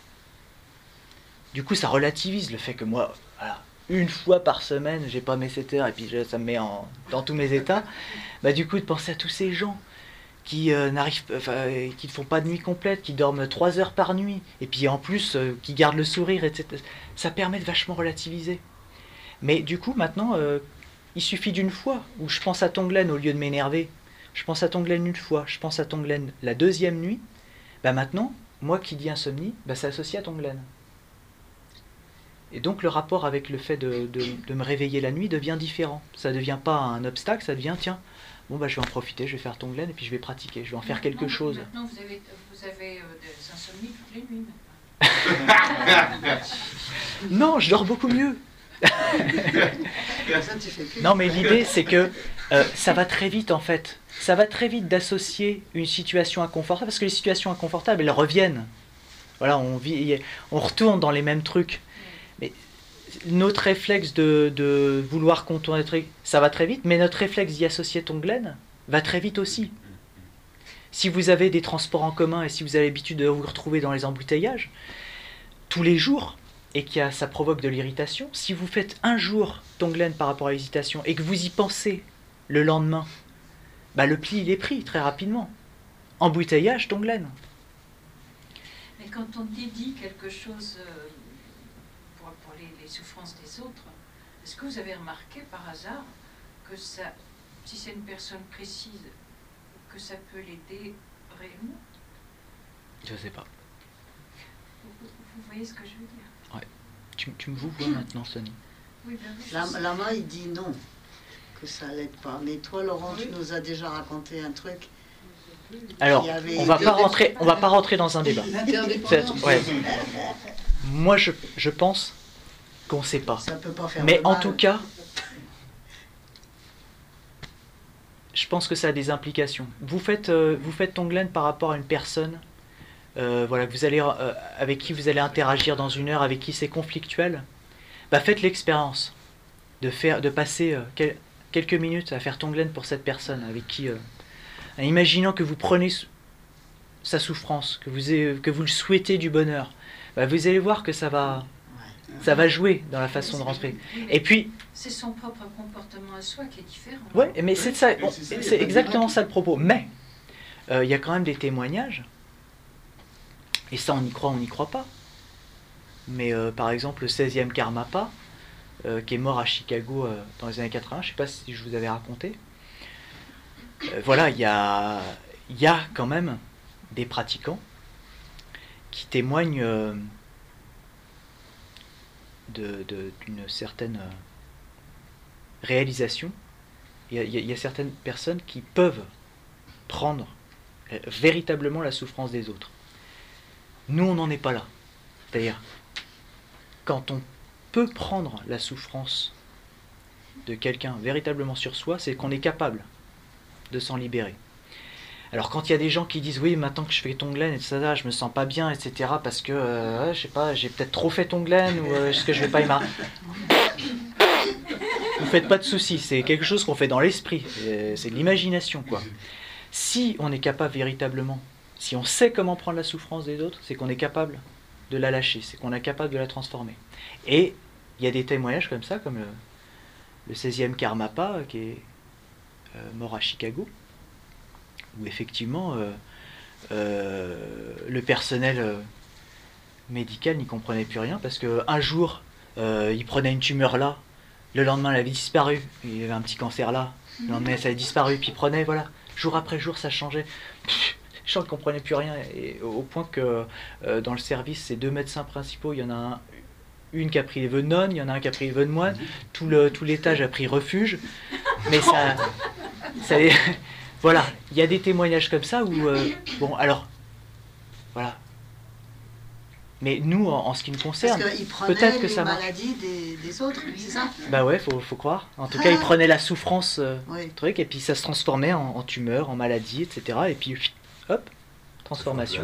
Du coup, ça relativise le fait que moi, voilà, une fois par semaine, j'ai pas mes 7 heures et puis ça me met dans tous mes états. Du coup, de penser à tous ces gens qui qui ne font pas de nuit complète, qui dorment 3 heures par nuit, et puis en plus, qui gardent le sourire, etc. Ça permet de vachement relativiser. Mais du coup, maintenant, il suffit d'une fois où je pense à Tonglen au lieu de m'énerver. Je pense à Tonglen une fois, je pense à Tonglen la deuxième nuit. Maintenant, moi qui dis insomnie, c'est associé à Tonglen. Et donc le rapport avec le fait de me réveiller la nuit devient différent. Ça ne devient pas un obstacle, ça devient, tiens, je vais en profiter, je vais faire Tonglen et puis je vais pratiquer, je vais en faire quelque chose. Maintenant, vous avez des insomnies toutes les nuits. Non, je dors beaucoup mieux. Ça, tu fais plus. Non, mais l'idée, c'est que ça va très vite, en fait. Ça va très vite d'associer une situation inconfortable, parce que les situations inconfortables, elles reviennent. Voilà, on retourne dans les mêmes trucs. Mais notre réflexe de vouloir contourner le truc, ça va très vite, mais notre réflexe d'y associer Tonglen va très vite aussi. Si vous avez des transports en commun et si vous avez l'habitude de vous retrouver dans les embouteillages, tous les jours, et que ça provoque de l'irritation, si vous faites un jour Tonglen par rapport à l'hésitation et que vous y pensez le lendemain, bah le pli il est pris très rapidement. Embouteillage, Tonglen. Mais quand on dédie quelque chose pour les souffrances des autres, est-ce que vous avez remarqué par hasard que ça, si c'est une personne précise, que ça peut l'aider réellement? Je sais pas. Vous voyez ce que je veux dire? Tu me vois maintenant, Sonny? Oui, ben oui. Lama, il dit non, que ça l'aide pas. Mais toi, Laurent, tu nous as déjà raconté un truc. Alors, on va pas rentrer dans un débat. L'interdépendance. Ouais. Moi, je pense qu'on sait pas. Ça peut pas faire Mais de en mal. tout cas, je pense que ça a des implications. Vous faites Tonglen par rapport à une personne, voilà, que vous allez, avec qui vous allez interagir dans une heure, avec qui c'est conflictuel. Bah, faites l'expérience de passer quelques minutes à faire Tonglen pour cette personne avec qui, en imaginant que vous prenez sa souffrance, que vous le souhaitez du bonheur. Bah, vous allez voir que ça va jouer dans la façon de rentrer. Et puis, c'est son propre comportement à soi qui est différent. ouais, mais c'est exactement ça le propos. Mais il y a quand même des témoignages, et ça on y croit pas. Mais par exemple le 16e Karmapa, qui est mort à Chicago dans les années 80, je sais pas si je vous avais raconté. Voilà, il y a quand même des pratiquants qui témoignent d'une certaine réalisation. Il y a certaines personnes qui peuvent prendre véritablement la souffrance des autres. Nous, on n'en est pas là. C'est-à-dire, quand on peut prendre la souffrance de quelqu'un véritablement sur soi, c'est qu'on est capable de s'en libérer. Alors quand il y a des gens qui disent oui, maintenant que je fais Tonglen et ça, je me sens pas bien, etc. parce que je sais pas, j'ai peut-être trop fait Tonglen ou est-ce que je vais pas y marrer. Vous faites pas de soucis, c'est quelque chose qu'on fait dans l'esprit, c'est de l'imagination quoi. Si on est capable véritablement, si on sait comment prendre la souffrance des autres, c'est qu'on est capable de la lâcher, c'est qu'on est capable de la transformer. Et il y a des témoignages comme ça, comme le 16e Karmapa qui est mort à Chicago, où effectivement le personnel médical n'y comprenait plus rien parce qu'un jour il prenait une tumeur là, le lendemain elle avait disparu, il y avait un petit cancer là, le lendemain ça avait disparu, puis il prenait, voilà, jour après jour ça changeait. Les gens ne comprenaient plus rien, et au point que dans le service, ces 2 médecins principaux, il y en a une qui a pris les vœux de nonne, il y en a un qui a pris les vœux de moine, tout l'étage a pris refuge, mais ça voilà, il y a des témoignages comme ça où, bon, alors, voilà. Mais nous, en ce qui nous concerne, Parce qu'il prenait peut-être que les ça marche. maladies des autres, c'est ça? Bah ouais, faut croire. En tout cas, il prenait la souffrance, Oui. truc, et puis ça se transformait en tumeur, en maladie, etc. Et puis, hop, transformation.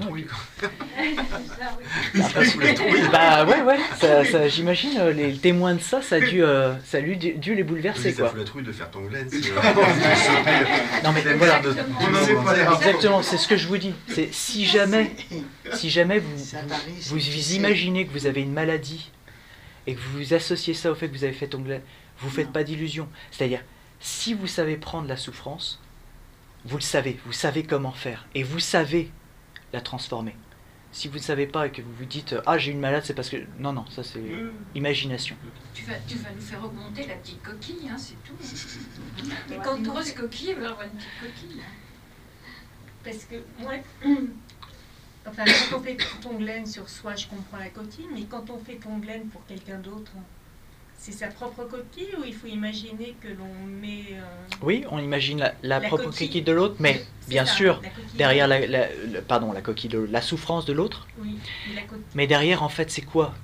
Bah ouais, ça, j'imagine, les témoins de ça, ça a dû les bouleverser, Oui, ça quoi. fout la trouille de faire Tonglen. Non mais voilà, Exactement. exactement, c'est ce que je vous dis. C'est si jamais Ça t'arrive, vous tu sais. imaginez que vous avez une maladie et que vous associez ça au fait que vous avez fait Tonglen, vous faites pas d'illusions. C'est-à-dire, si vous savez prendre la souffrance, vous savez comment faire, et vous savez la transformer. Si vous ne savez pas et que vous vous dites « Ah, j'ai une malade, c'est parce que... » Non, ça c'est imagination. Tu vas nous faire augmenter la petite coquille, hein, c'est tout. Et quand on grosse coquille, il va avoir une petite coquille. Parce que moi, enfin, quand on fait Tonglen sur soi, je comprends la coquille, mais quand on fait Tonglen pour quelqu'un d'autre, c'est sa propre coquille ou il faut imaginer que l'on met... Oui, on imagine la propre coquille. coquille de l'autre, mais C'est bien ça, sûr, la coquille derrière de l'autre. la coquille de la souffrance de l'autre. Oui, mais la coquille. Mais derrière, en fait, c'est quoi?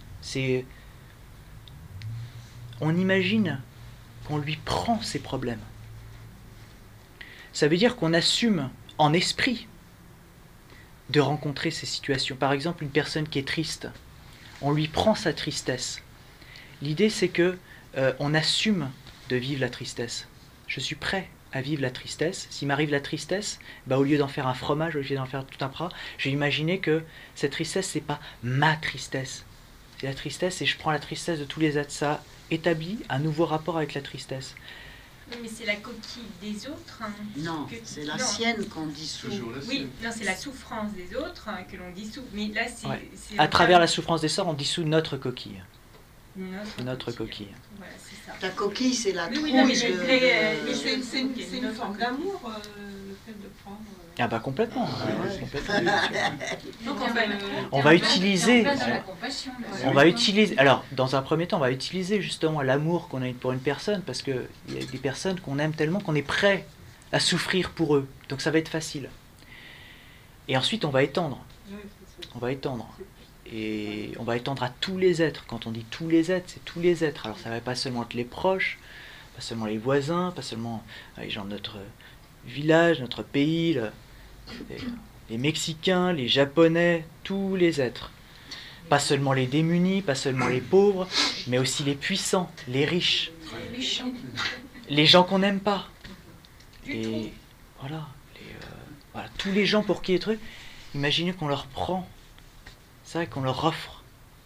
On imagine qu'on lui prend ses problèmes. Ça veut dire qu'on assume en esprit de rencontrer ces situations. Par exemple, une personne qui est triste, on lui prend sa tristesse. L'idée, c'est que on assume de vivre la tristesse. Je suis prêt à vivre la tristesse. S'il m'arrive la tristesse, au lieu d'en faire un fromage, au lieu d'en faire tout un plat, je vais imaginer que cette tristesse, c'est pas ma tristesse. C'est la tristesse et je prends la tristesse de tous les êtres. Ça établit un nouveau rapport avec la tristesse. Oui, mais c'est la coquille des autres. Non, c'est la sienne qu'on dissout. Oui, non, c'est la souffrance des autres que l'on dissout. Mais là, c'est... Ouais. À travers la souffrance des sorts, on dissout notre coquille. Notre coquille. Voilà, c'est ça. Ta coquille, c'est la Oui, trouille mais c'est une forme d'amour, le fait de prendre... Ah bah complètement. Complètement, bien sûr. Donc on va utiliser... la compassion. On va utiliser, alors dans un premier temps, on va utiliser justement l'amour qu'on a pour une personne, parce qu'il y a des personnes qu'on aime tellement qu'on est prêt à souffrir pour eux. Donc ça va être facile. Et ensuite, on va étendre. On va étendre. Et on va étendre à tous les êtres. Quand on dit tous les êtres, c'est tous les êtres. Alors ça va pas seulement être les proches, pas seulement les voisins, pas seulement les gens de notre village, notre pays, les Mexicains, les Japonais, tous les êtres. Pas seulement les démunis, pas seulement les pauvres, mais aussi les puissants, les riches, les gens qu'on n'aime pas. Et voilà, voilà, tous les gens pour qui les trucs, imaginez qu'on leur prend ça et qu'on leur offre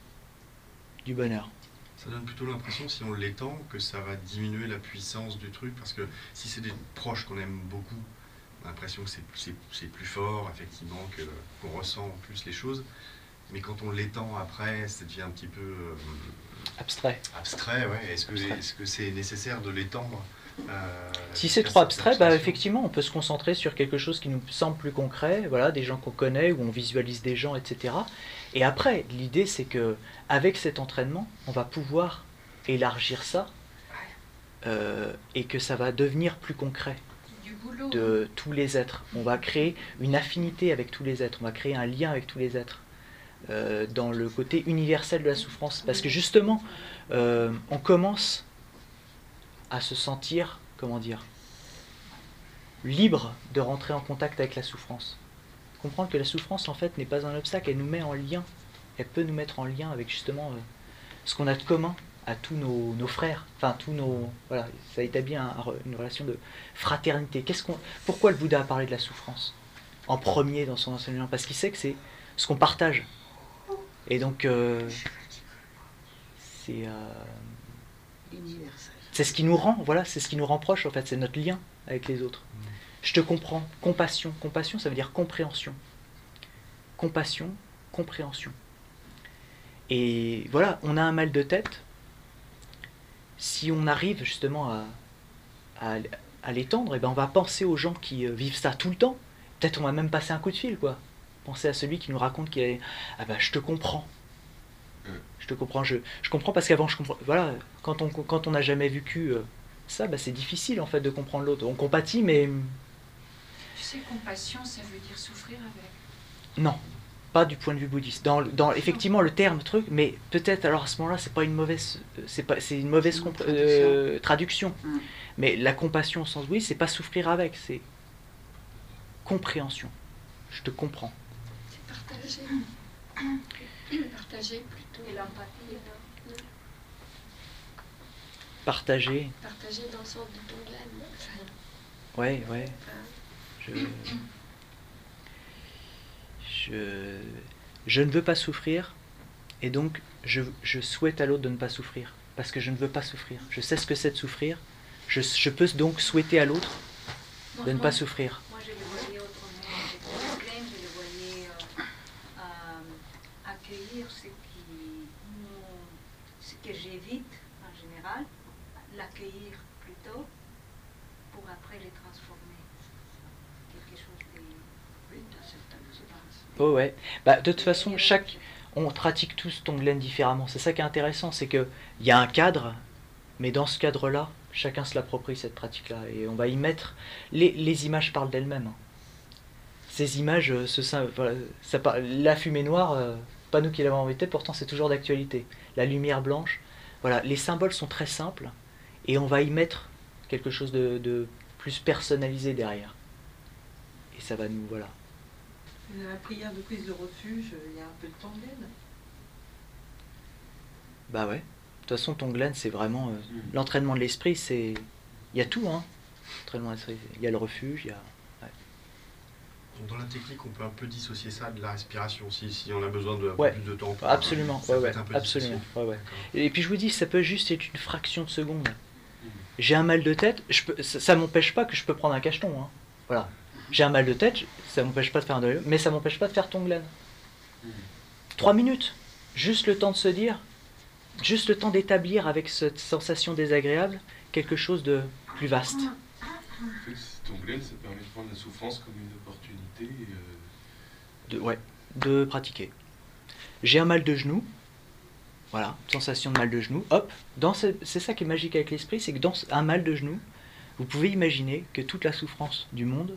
du bonheur. Ça donne plutôt l'impression, si on l'étend, que ça va diminuer la puissance du truc, parce que si c'est des proches qu'on aime beaucoup, on a l'impression que c'est plus fort, effectivement, qu'on ressent plus les choses. Mais quand on l'étend après, ça devient un petit peu... abstrait. Abstrait, ouais. Est-ce que c'est nécessaire de l'étendre Si c'est trop abstrait, effectivement, on peut se concentrer sur quelque chose qui nous semble plus concret, voilà, des gens qu'on connaît, où on visualise des gens, etc. Et après, l'idée, c'est que avec cet entraînement, on va pouvoir élargir ça et que ça va devenir plus concret de tous les êtres. On va créer une affinité avec tous les êtres, on va créer un lien avec tous les êtres. Dans le côté universel de la souffrance. Parce que justement, on commence à se sentir, comment dire, libre de rentrer en contact avec la souffrance. Comprendre que la souffrance, en fait, n'est pas un obstacle, elle nous met en lien. Elle peut nous mettre en lien avec justement ce qu'on a de commun à tous nos frères. Enfin, tous nos... Voilà, ça établit une relation de fraternité. Pourquoi le Bouddha a parlé de la souffrance en premier dans son enseignement? Parce qu'il sait que c'est ce qu'on partage. Et donc, c'est ce qui nous rend, voilà, c'est ce qui nous rend proches, en fait, c'est notre lien avec les autres. Je te comprends, compassion. Compassion, ça veut dire compréhension. Compassion, compréhension. Et voilà, on a un mal de tête. Si on arrive justement à l'étendre, on va penser aux gens qui vivent ça tout le temps. Peut-être on va même passer un coup de fil, quoi. Penser à celui qui nous raconte qu'il est... Ah bah je te comprends. Je te comprends. Je comprends parce qu'avant je comprends... Voilà, quand on n'a jamais vécu ça, c'est difficile en fait de comprendre l'autre. On compatit, mais... Tu sais, compassion, ça veut dire souffrir avec. Non, pas du point de vue bouddhiste. Dans effectivement le terme truc, mais peut-être alors à ce moment-là c'est une mauvaise traduction. Mais la compassion au sens bouddhiste, c'est pas souffrir avec, c'est compréhension. Je te comprends. Partager. Partager plutôt. Et l'empathie, Partager. Partager dans le sens de ton glane. Ouais. Je ne veux pas souffrir, et donc je souhaite à l'autre de ne pas souffrir, parce que je ne veux pas souffrir. Je sais ce que c'est de souffrir. Je peux donc souhaiter à l'autre de ne pas souffrir. Moi, je le voyais autrement. Je le voyais accueillir ce que j'évite en général, l'accueillir plutôt pour après les transformer. Quelque chose de... Oh ouais. De toute façon, on pratique tous Tonglen différemment. C'est ça qui est intéressant, c'est qu'il y a un cadre, mais dans ce cadre-là, chacun se l'approprie cette pratique-là. Et on va y mettre... Les images parlent d'elles-mêmes. Hein. Ces images, la fumée noire, pas nous qui l'avons inventée, pourtant c'est toujours d'actualité. La lumière blanche, voilà, les symboles sont très simples, et on va y mettre quelque chose de plus personnalisé derrière. Et ça va nous... Voilà. La prière de prise de refuge, il y a un peu de Tonglen. Bah ouais. De toute façon, Tonglen, c'est vraiment... l'entraînement de l'esprit, c'est... Il y a tout, hein. L'entraînement de l'esprit. Il y a le refuge, il y a... Ouais. Donc dans la technique, on peut un peu dissocier ça de la respiration, si on a besoin de plus de temps. Absolument, absolument. Ouais. Et puis je vous dis, ça peut juste être une fraction de seconde. J'ai un mal de tête, ça m'empêche pas que je peux prendre un cacheton. Hein. Voilà. J'ai un mal de tête, ça m'empêche pas de faire un deuil, mais ça m'empêche pas de faire Tonglen. 3 minutes, juste le temps de se dire, juste le temps d'établir avec cette sensation désagréable quelque chose de plus vaste. En fait, Tonglen, ça permet de prendre la souffrance comme une opportunité. De pratiquer. J'ai un mal de genou, voilà, sensation de mal de genou, hop, c'est ça qui est magique avec l'esprit, c'est que dans un mal de genou, vous pouvez imaginer que toute la souffrance du monde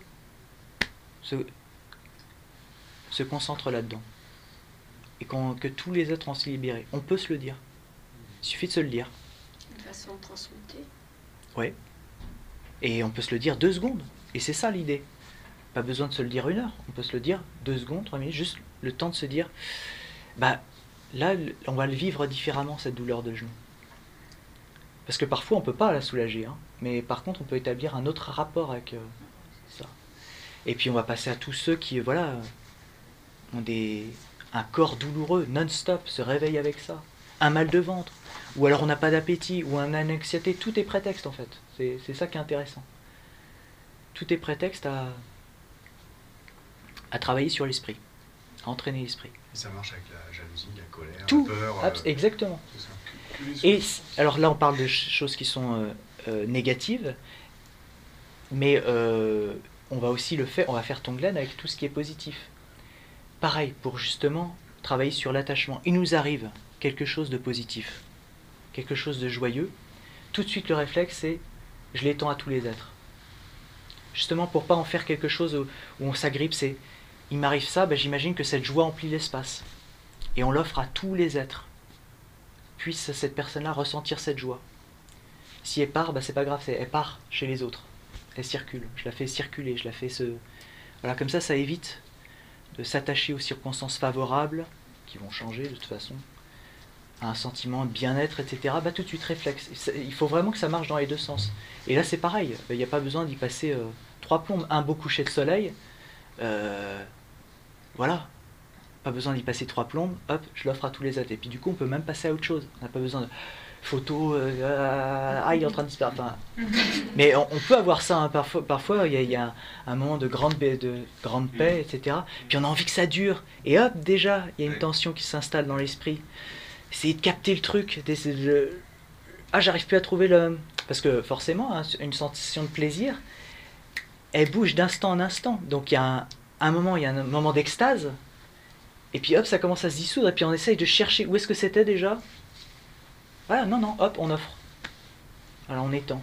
se concentre là-dedans. Et que tous les êtres en sont libérés. On peut se le dire. Il suffit de se le dire. Une façon de transmuter. Oui. Et on peut se le dire 2 secondes. Et c'est ça l'idée. Pas besoin de se le dire 1 heure. On peut se le dire 2 secondes, 3 minutes, juste le temps de se dire, bah là, on va le vivre différemment, cette douleur de genou. Parce que parfois, on ne peut pas la soulager. Hein. Mais par contre, on peut établir un autre rapport avec ça. Et puis, on va passer à tous ceux qui, voilà, ont un corps douloureux, non-stop, se réveillent avec ça. Un mal de ventre. Ou alors, on n'a pas d'appétit, ou un anxiété. Tout est prétexte, en fait. C'est ça qui est intéressant. Tout est prétexte à travailler sur l'esprit, à entraîner l'esprit. Et ça marche avec la jalousie, la colère, tout, la peur. Exactement. Et alors là, on parle de choses qui sont négatives, mais on va aussi on va faire Tonglen avec tout ce qui est positif. Pareil, pour justement travailler sur l'attachement. Il nous arrive quelque chose de positif, quelque chose de joyeux. Tout de suite, le réflexe, c'est je l'étends à tous les êtres. Justement, pour pas en faire quelque chose où on s'agrippe, c'est il m'arrive ça, ben, j'imagine que cette joie emplit l'espace. Et on l'offre à tous les êtres. Puisse cette personne-là ressentir cette joie. Si elle part, ben, c'est pas grave, elle part chez les autres. Elle circule, je la fais circuler, je la fais Voilà, comme ça évite de s'attacher aux circonstances favorables, qui vont changer de toute façon, à un sentiment de bien-être, etc. Bah, tout de suite, réflexe. Il faut vraiment que ça marche dans les 2 sens. Et là, c'est pareil. Il n'y a pas besoin d'y passer 3 plombes. Un beau coucher de soleil, voilà. Pas besoin d'y passer 3 plombes. Hop, je l'offre à tous les êtres. Et puis du coup, on peut même passer à autre chose. On n'a pas besoin de photos. Il est en train de disparaître. Enfin, mais on peut avoir ça. Hein. Parfois, il y a un moment de grande paix, etc. Puis on a envie que ça dure. Et hop, déjà, il y a une tension qui s'installe dans l'esprit. Essayer de capter le truc. J'arrive plus à trouver le... Parce que forcément, hein, une sensation de plaisir, elle bouge d'instant en instant. Donc il y a un moment d'extase. Et puis hop, ça commence à se dissoudre. Et puis on essaye de chercher où est-ce que c'était déjà. Voilà, non, hop, on offre. Alors on étend.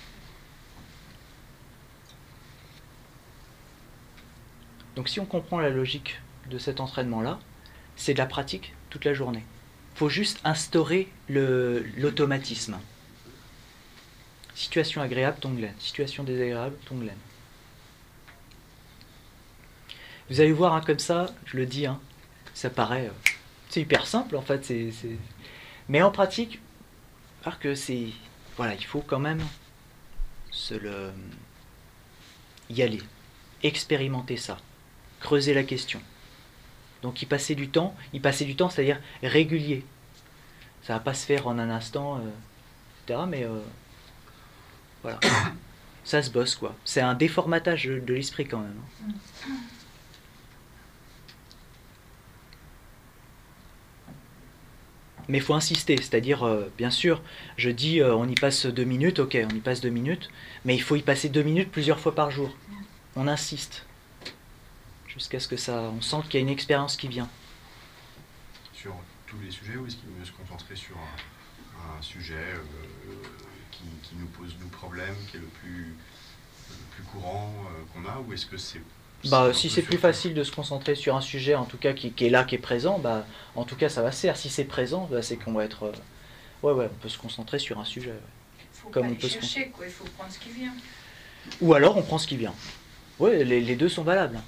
Donc si on comprend la logique de cet entraînement-là, c'est de la pratique toute la journée. Il faut juste instaurer l'automatisme. Situation agréable, Tonglen. Situation désagréable, Tonglen. Vous allez voir, hein, comme ça, je le dis, hein, ça paraît... c'est hyper simple, en fait. Mais en pratique, alors que c'est... Voilà, il faut quand même y aller. Expérimenter ça. Creuser la question. Donc y passer du temps, c'est-à-dire régulier. Ça va pas se faire en un instant, etc. Mais voilà. Ça se bosse, quoi. C'est un déformatage de l'esprit quand même. Mais il faut insister, c'est-à-dire, bien sûr, je dis on y passe 2 minutes, ok, on y passe 2 minutes, mais il faut y passer 2 minutes plusieurs fois par jour. On insiste. Jusqu'à ce que on sente qu'il y a une expérience qui vient. sur tous les sujets, ou est-ce qu'il vaut mieux se concentrer sur un sujet qui nous pose nous problème, qui est le plus courant qu'on a, ou est-ce que c'est... Bah, si c'est plus facile de se concentrer sur un sujet, en tout cas qui est là, qui est présent, bah, en tout cas ça va se faire. Si c'est présent, bah, c'est qu'on va être... Ouais, on peut se concentrer sur un sujet. Ouais. Faut Comme pas on aller peut chercher, quoi. Il faut prendre ce qui vient. Ou alors on prend ce qui vient. Ouais, les deux sont valables.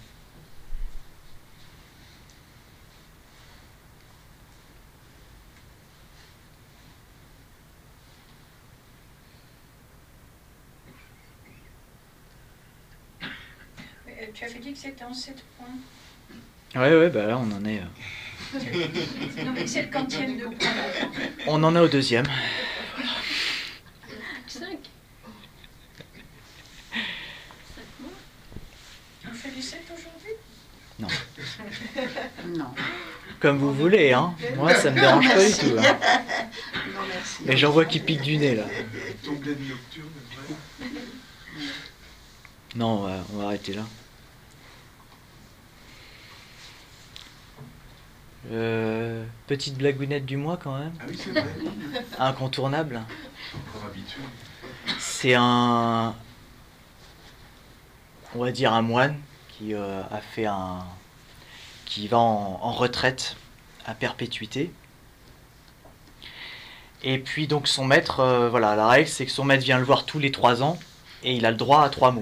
Tu avais dit que c'était en 7 points. Ouais, bah là on en est... Non, mais c'est le quantième de points. On en est au deuxième. 5. On fait du 7 aujourd'hui? Non. Non. Comme vous voulez, hein. Moi ça me dérange pas du tout. Hein. Non, merci. Mais j'en vois qui pique du nez là. Ton bled nocturne, ouais. Non, on va arrêter là. Petite blagounette du mois quand même. Ah oui, c'est vrai. Incontournable. Encore habitué. C'est on va dire un moine qui a fait qui va en retraite à perpétuité. Et puis donc son maître, voilà, la règle c'est que son maître vient le voir tous les 3 ans et il a le droit à 3 mots.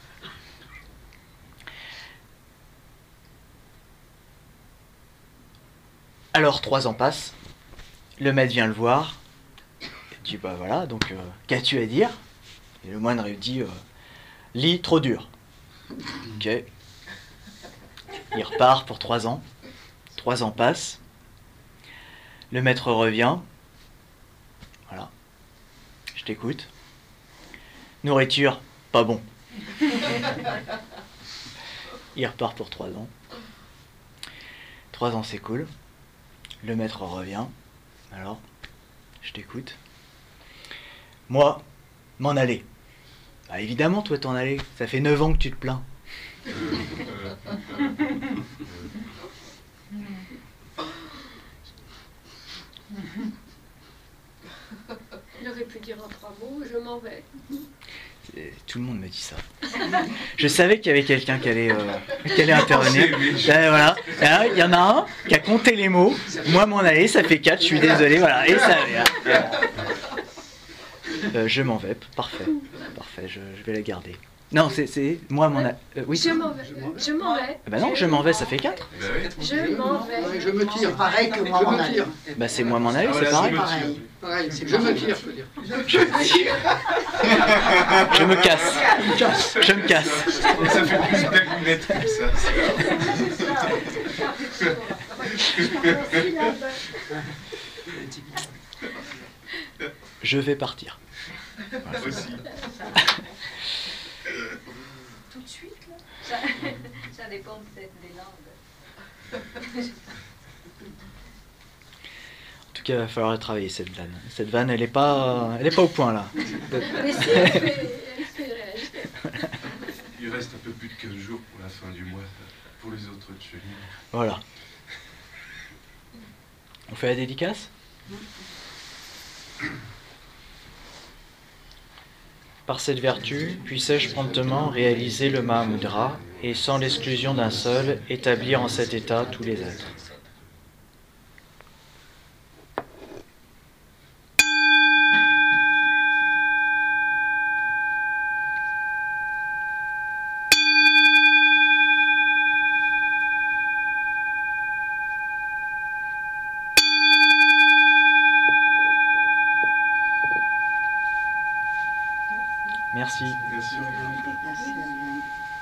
Alors 3 ans passent, le maître vient le voir, il dit bah voilà, donc qu'as-tu à dire? Et le moine lui dit lis trop dur. Ok. Il repart pour 3 ans. 3 ans passent. Le maître revient. Voilà. Je t'écoute. Nourriture, pas bon. Il repart pour 3 ans. 3 ans s'écoulent. Le maître revient. Alors, je t'écoute. Moi, m'en aller. Bah évidemment, toi t'en aller. Ça fait 9 ans que tu te plains. Il aurait pu dire en 3 mots, je m'en vais. Tout le monde me dit ça. Je savais qu'il y avait quelqu'un qui allait intervenir. Voilà. Là, il y en a un qui a compté les mots. Moi, m'en aller, ça fait 4, je suis désolé. Voilà. Et ça. Je m'en vais. Parfait. Parfait, je vais la garder. Non, c'est moi, mon aller. Oui. Je m'en vais. Je m'en vais. Bah non, je m'en vais, ça fait 4. Je m'en vais. Ouais, je me tire. C'est pareil que moi, Je mon me aller. tire. Bah c'est moi, mon aller, c'est voilà, pareil. Pareil. Pareil, je me tire, je veux dire. Je me casse. Je me casse. Ça fait plus blagounette comme ça. Je vais partir. Aussi. Tout de suite, là? Ça dépend peut-être des langues. En tout cas, il va falloir travailler cette vanne. Cette vanne, elle est pas au point là. Mais si elle fait réagir. Il reste un peu plus de 15 jours pour la fin du mois, pour les autres chelines. Voilà. On fait la dédicace? Par cette vertu, puissais-je promptement réaliser le Mahamudra et sans l'exclusion d'un seul, établir en cet état tous les êtres. Merci. Merci, Oriane. Merci, Ariane.